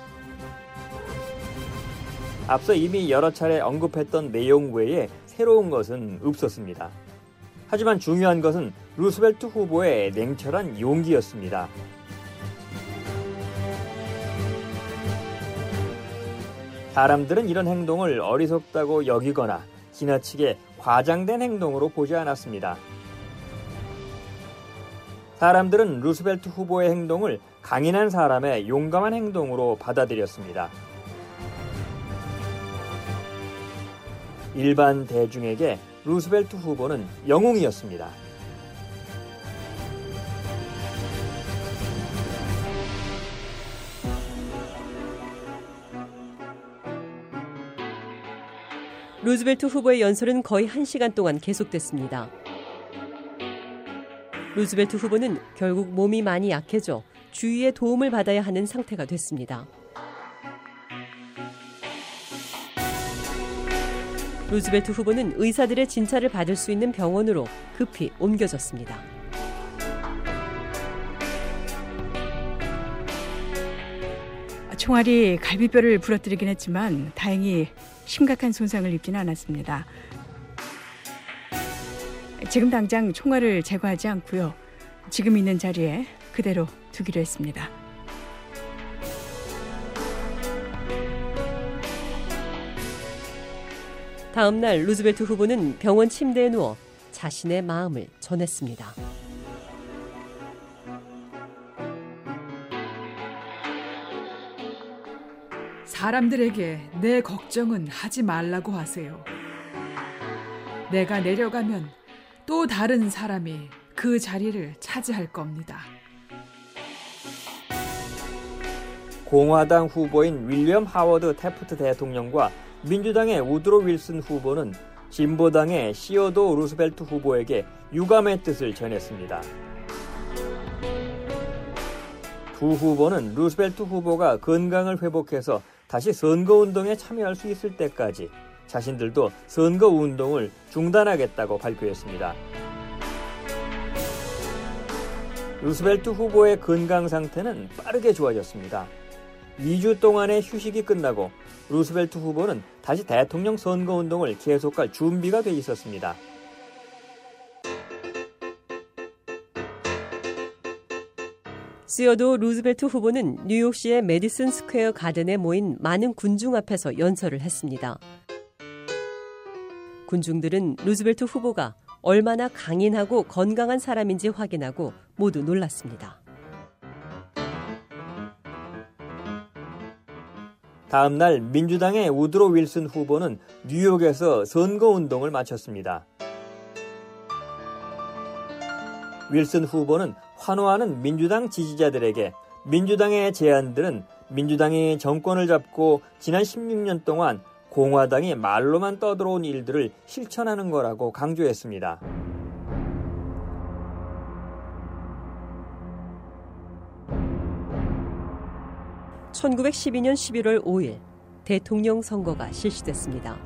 앞서 이미 여러 차례 언급했던 내용 외에 새로운 것은 없었습니다. 하지만 중요한 것은 루스벨트 후보의 냉철한 용기였습니다. 사람들은 이런 행동을 어리석다고 여기거나 지나치게 과장된 행동으로 보지 않았습니다. 사람들은 루스벨트 후보의 행동을 강인한 사람의 용감한 행동으로 받아들였습니다. 일반 대중에게 루스벨트 후보는 영웅이었습니다. 루즈벨트 후보의 연설은 거의 한 시간 동안 계속됐습니다. 루즈벨트 후보는 결국 몸이 많이 약해져 주위의 도움을 받아야 하는 상태가 됐습니다. 루즈벨트 후보는 의사들의 진찰을 받을 수 있는 병원으로 급히 옮겨졌습니다. 총알이 갈비뼈를 부러뜨리긴 했지만 다행히 심각한 손상을 입지는 않았습니다. 지금 당장 총알을 제거하지 않고요. 지금 있는 자리에 그대로 두기로 했습니다. 다음 날 루즈벨트 후보는 병원 침대에 누워 자신의 마음을 전했습니다. 사람들에게 내 걱정은 하지 말라고 하세요. 내가 내려가면 또 다른 사람이 그 자리를 차지할 겁니다. 공화당 후보인 윌리엄 하워드 태프트 대통령과 민주당의 우드로 윌슨 후보는 진보당의 시어도 루스벨트 후보에게 유감의 뜻을 전했습니다. 두 후보는 루스벨트 후보가 건강을 회복해서 다시 선거운동에 참여할 수 있을 때까지 자신들도 선거운동을 중단하겠다고 발표했습니다. 루스벨트 후보의 건강 상태는 빠르게 좋아졌습니다. 이 주 동안의 휴식이 끝나고 루스벨트 후보는 다시 대통령 선거운동을 계속할 준비가 돼 있었습니다. 시어도 루즈벨트 후보는 뉴욕시의 메디슨 스퀘어 가든에 모인 많은 군중 앞에서 연설을 했습니다. 군중들은 루즈벨트 후보가 얼마나 강인하고 건강한 사람인지 확인하고 모두 놀랐습니다. 다음 날 민주당의 우드로 윌슨 후보는 뉴욕에서 선거운동을 마쳤습니다. 윌슨 후보는 환호하는 민주당 지지자들에게 민주당의 제안들은 민주당이 정권을 잡고 지난 십육 년 동안 공화당이 말로만 떠들어온 일들을 실천하는 거라고 강조했습니다. 천구백십이 년 십일월 오일 대통령 선거가 실시됐습니다.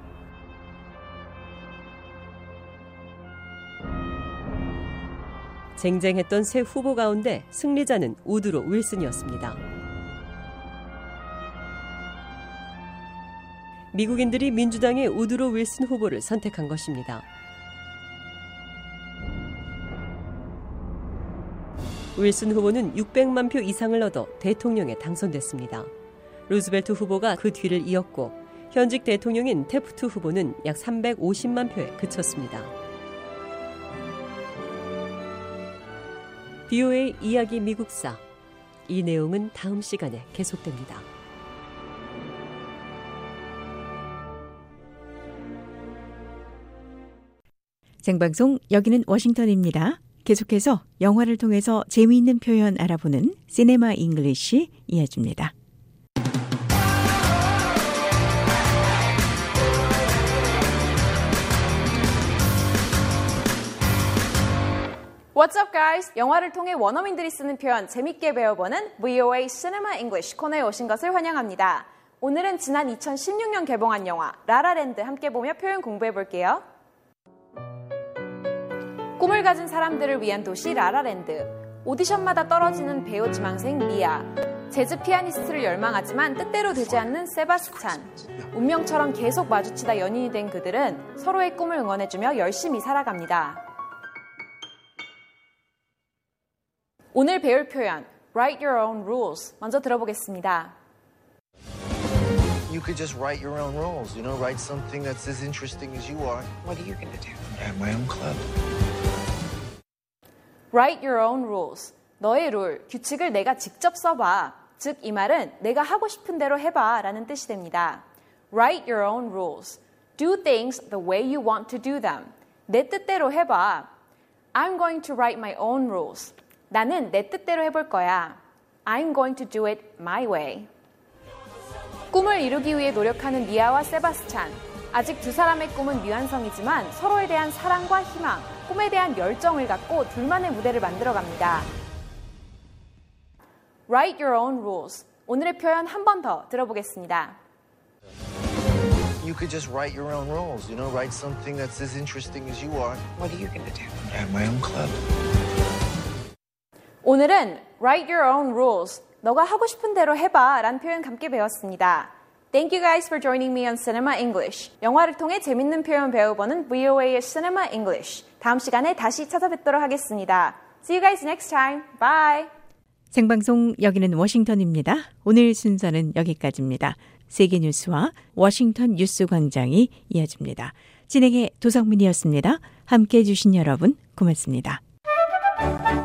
쟁쟁했던 세 후보 가운데 승리자는 우드로 윌슨이었습니다. 미국인들이 민주당의 우드로 윌슨 후보를 선택한 것입니다. 윌슨 후보는 육백만 표 이상을 얻어 대통령에 당선됐습니다. 루즈벨트 후보가 그 뒤를 이었고 현직 대통령인 태프트 후보는 약 삼백오십만 표에 그쳤습니다. 비오에이 이야기 미국사. 이 내용은 다음 시간에 계속됩니다. 생방송 여기는 워싱턴입니다. 계속해서 영화를 통해서 재미있는 표현 알아보는 시네마 잉글리시 이어집니다. What's up, guys? 영화를 통해 원어민들이 쓰는 표현 재밌게 배워보는 브이오에이 Cinema English 코너에 오신 것을 환영합니다. 오늘은 지난 이천십육 년 개봉한 영화 라라랜드 함께 보며 표현 공부해볼게요. 꿈을 가진 사람들을 위한 도시 라라랜드. 오디션마다 떨어지는 배우 지망생 미아. 재즈 피아니스트를 열망하지만 뜻대로 되지 않는 세바스찬. 운명처럼 계속 마주치다 연인이 된 그들은 서로의 꿈을 응원해주며 열심히 살아갑니다. 오늘 배울 표현 Write your own rules 먼저 들어보겠습니다. You could just write your own rules, you know, write something that's as interesting as you are. What are you going to do? I have my own club. Write your own rules. 너의 룰, 규칙을 내가 직접 써봐. 즉, 이 말은 내가 하고 싶은 대로 해봐 라는 뜻이 됩니다. Write your own rules. Do things the way you want to do them. 내 뜻대로 해봐. I'm going to write my own rules. 나는 내 뜻대로 해볼 거야. I'm going to do it my way. 꿈을 이루기 위해 노력하는 미아와 세바스찬. 아직 두 사람의 꿈은 미완성이지만 서로에 대한 사랑과 희망, 꿈에 대한 열정을 갖고 둘만의 무대를 만들어갑니다. Write your own rules. 오늘의 표현 한 번 더 들어보겠습니다. You could just write your own rules, you know, write something that's as interesting as you are. What are you going to do? I have my own club. 오늘은 Write your own rules. 너가 하고 싶은 대로 해봐 라는 표현 함께 배웠습니다. Thank you guys for joining me on Cinema English. 영화를 통해 재밌는 표현 배워보는 브이오에이의 Cinema English. 다음 시간에 다시 찾아뵙도록 하겠습니다. See you guys next time. Bye. 생방송 여기는 워싱턴입니다. 오늘 순서는 여기까지입니다. 세계 뉴스와 워싱턴 뉴스 광장이 이어집니다. 진행의 도성민이었습니다. 함께해 주신 여러분 고맙습니다.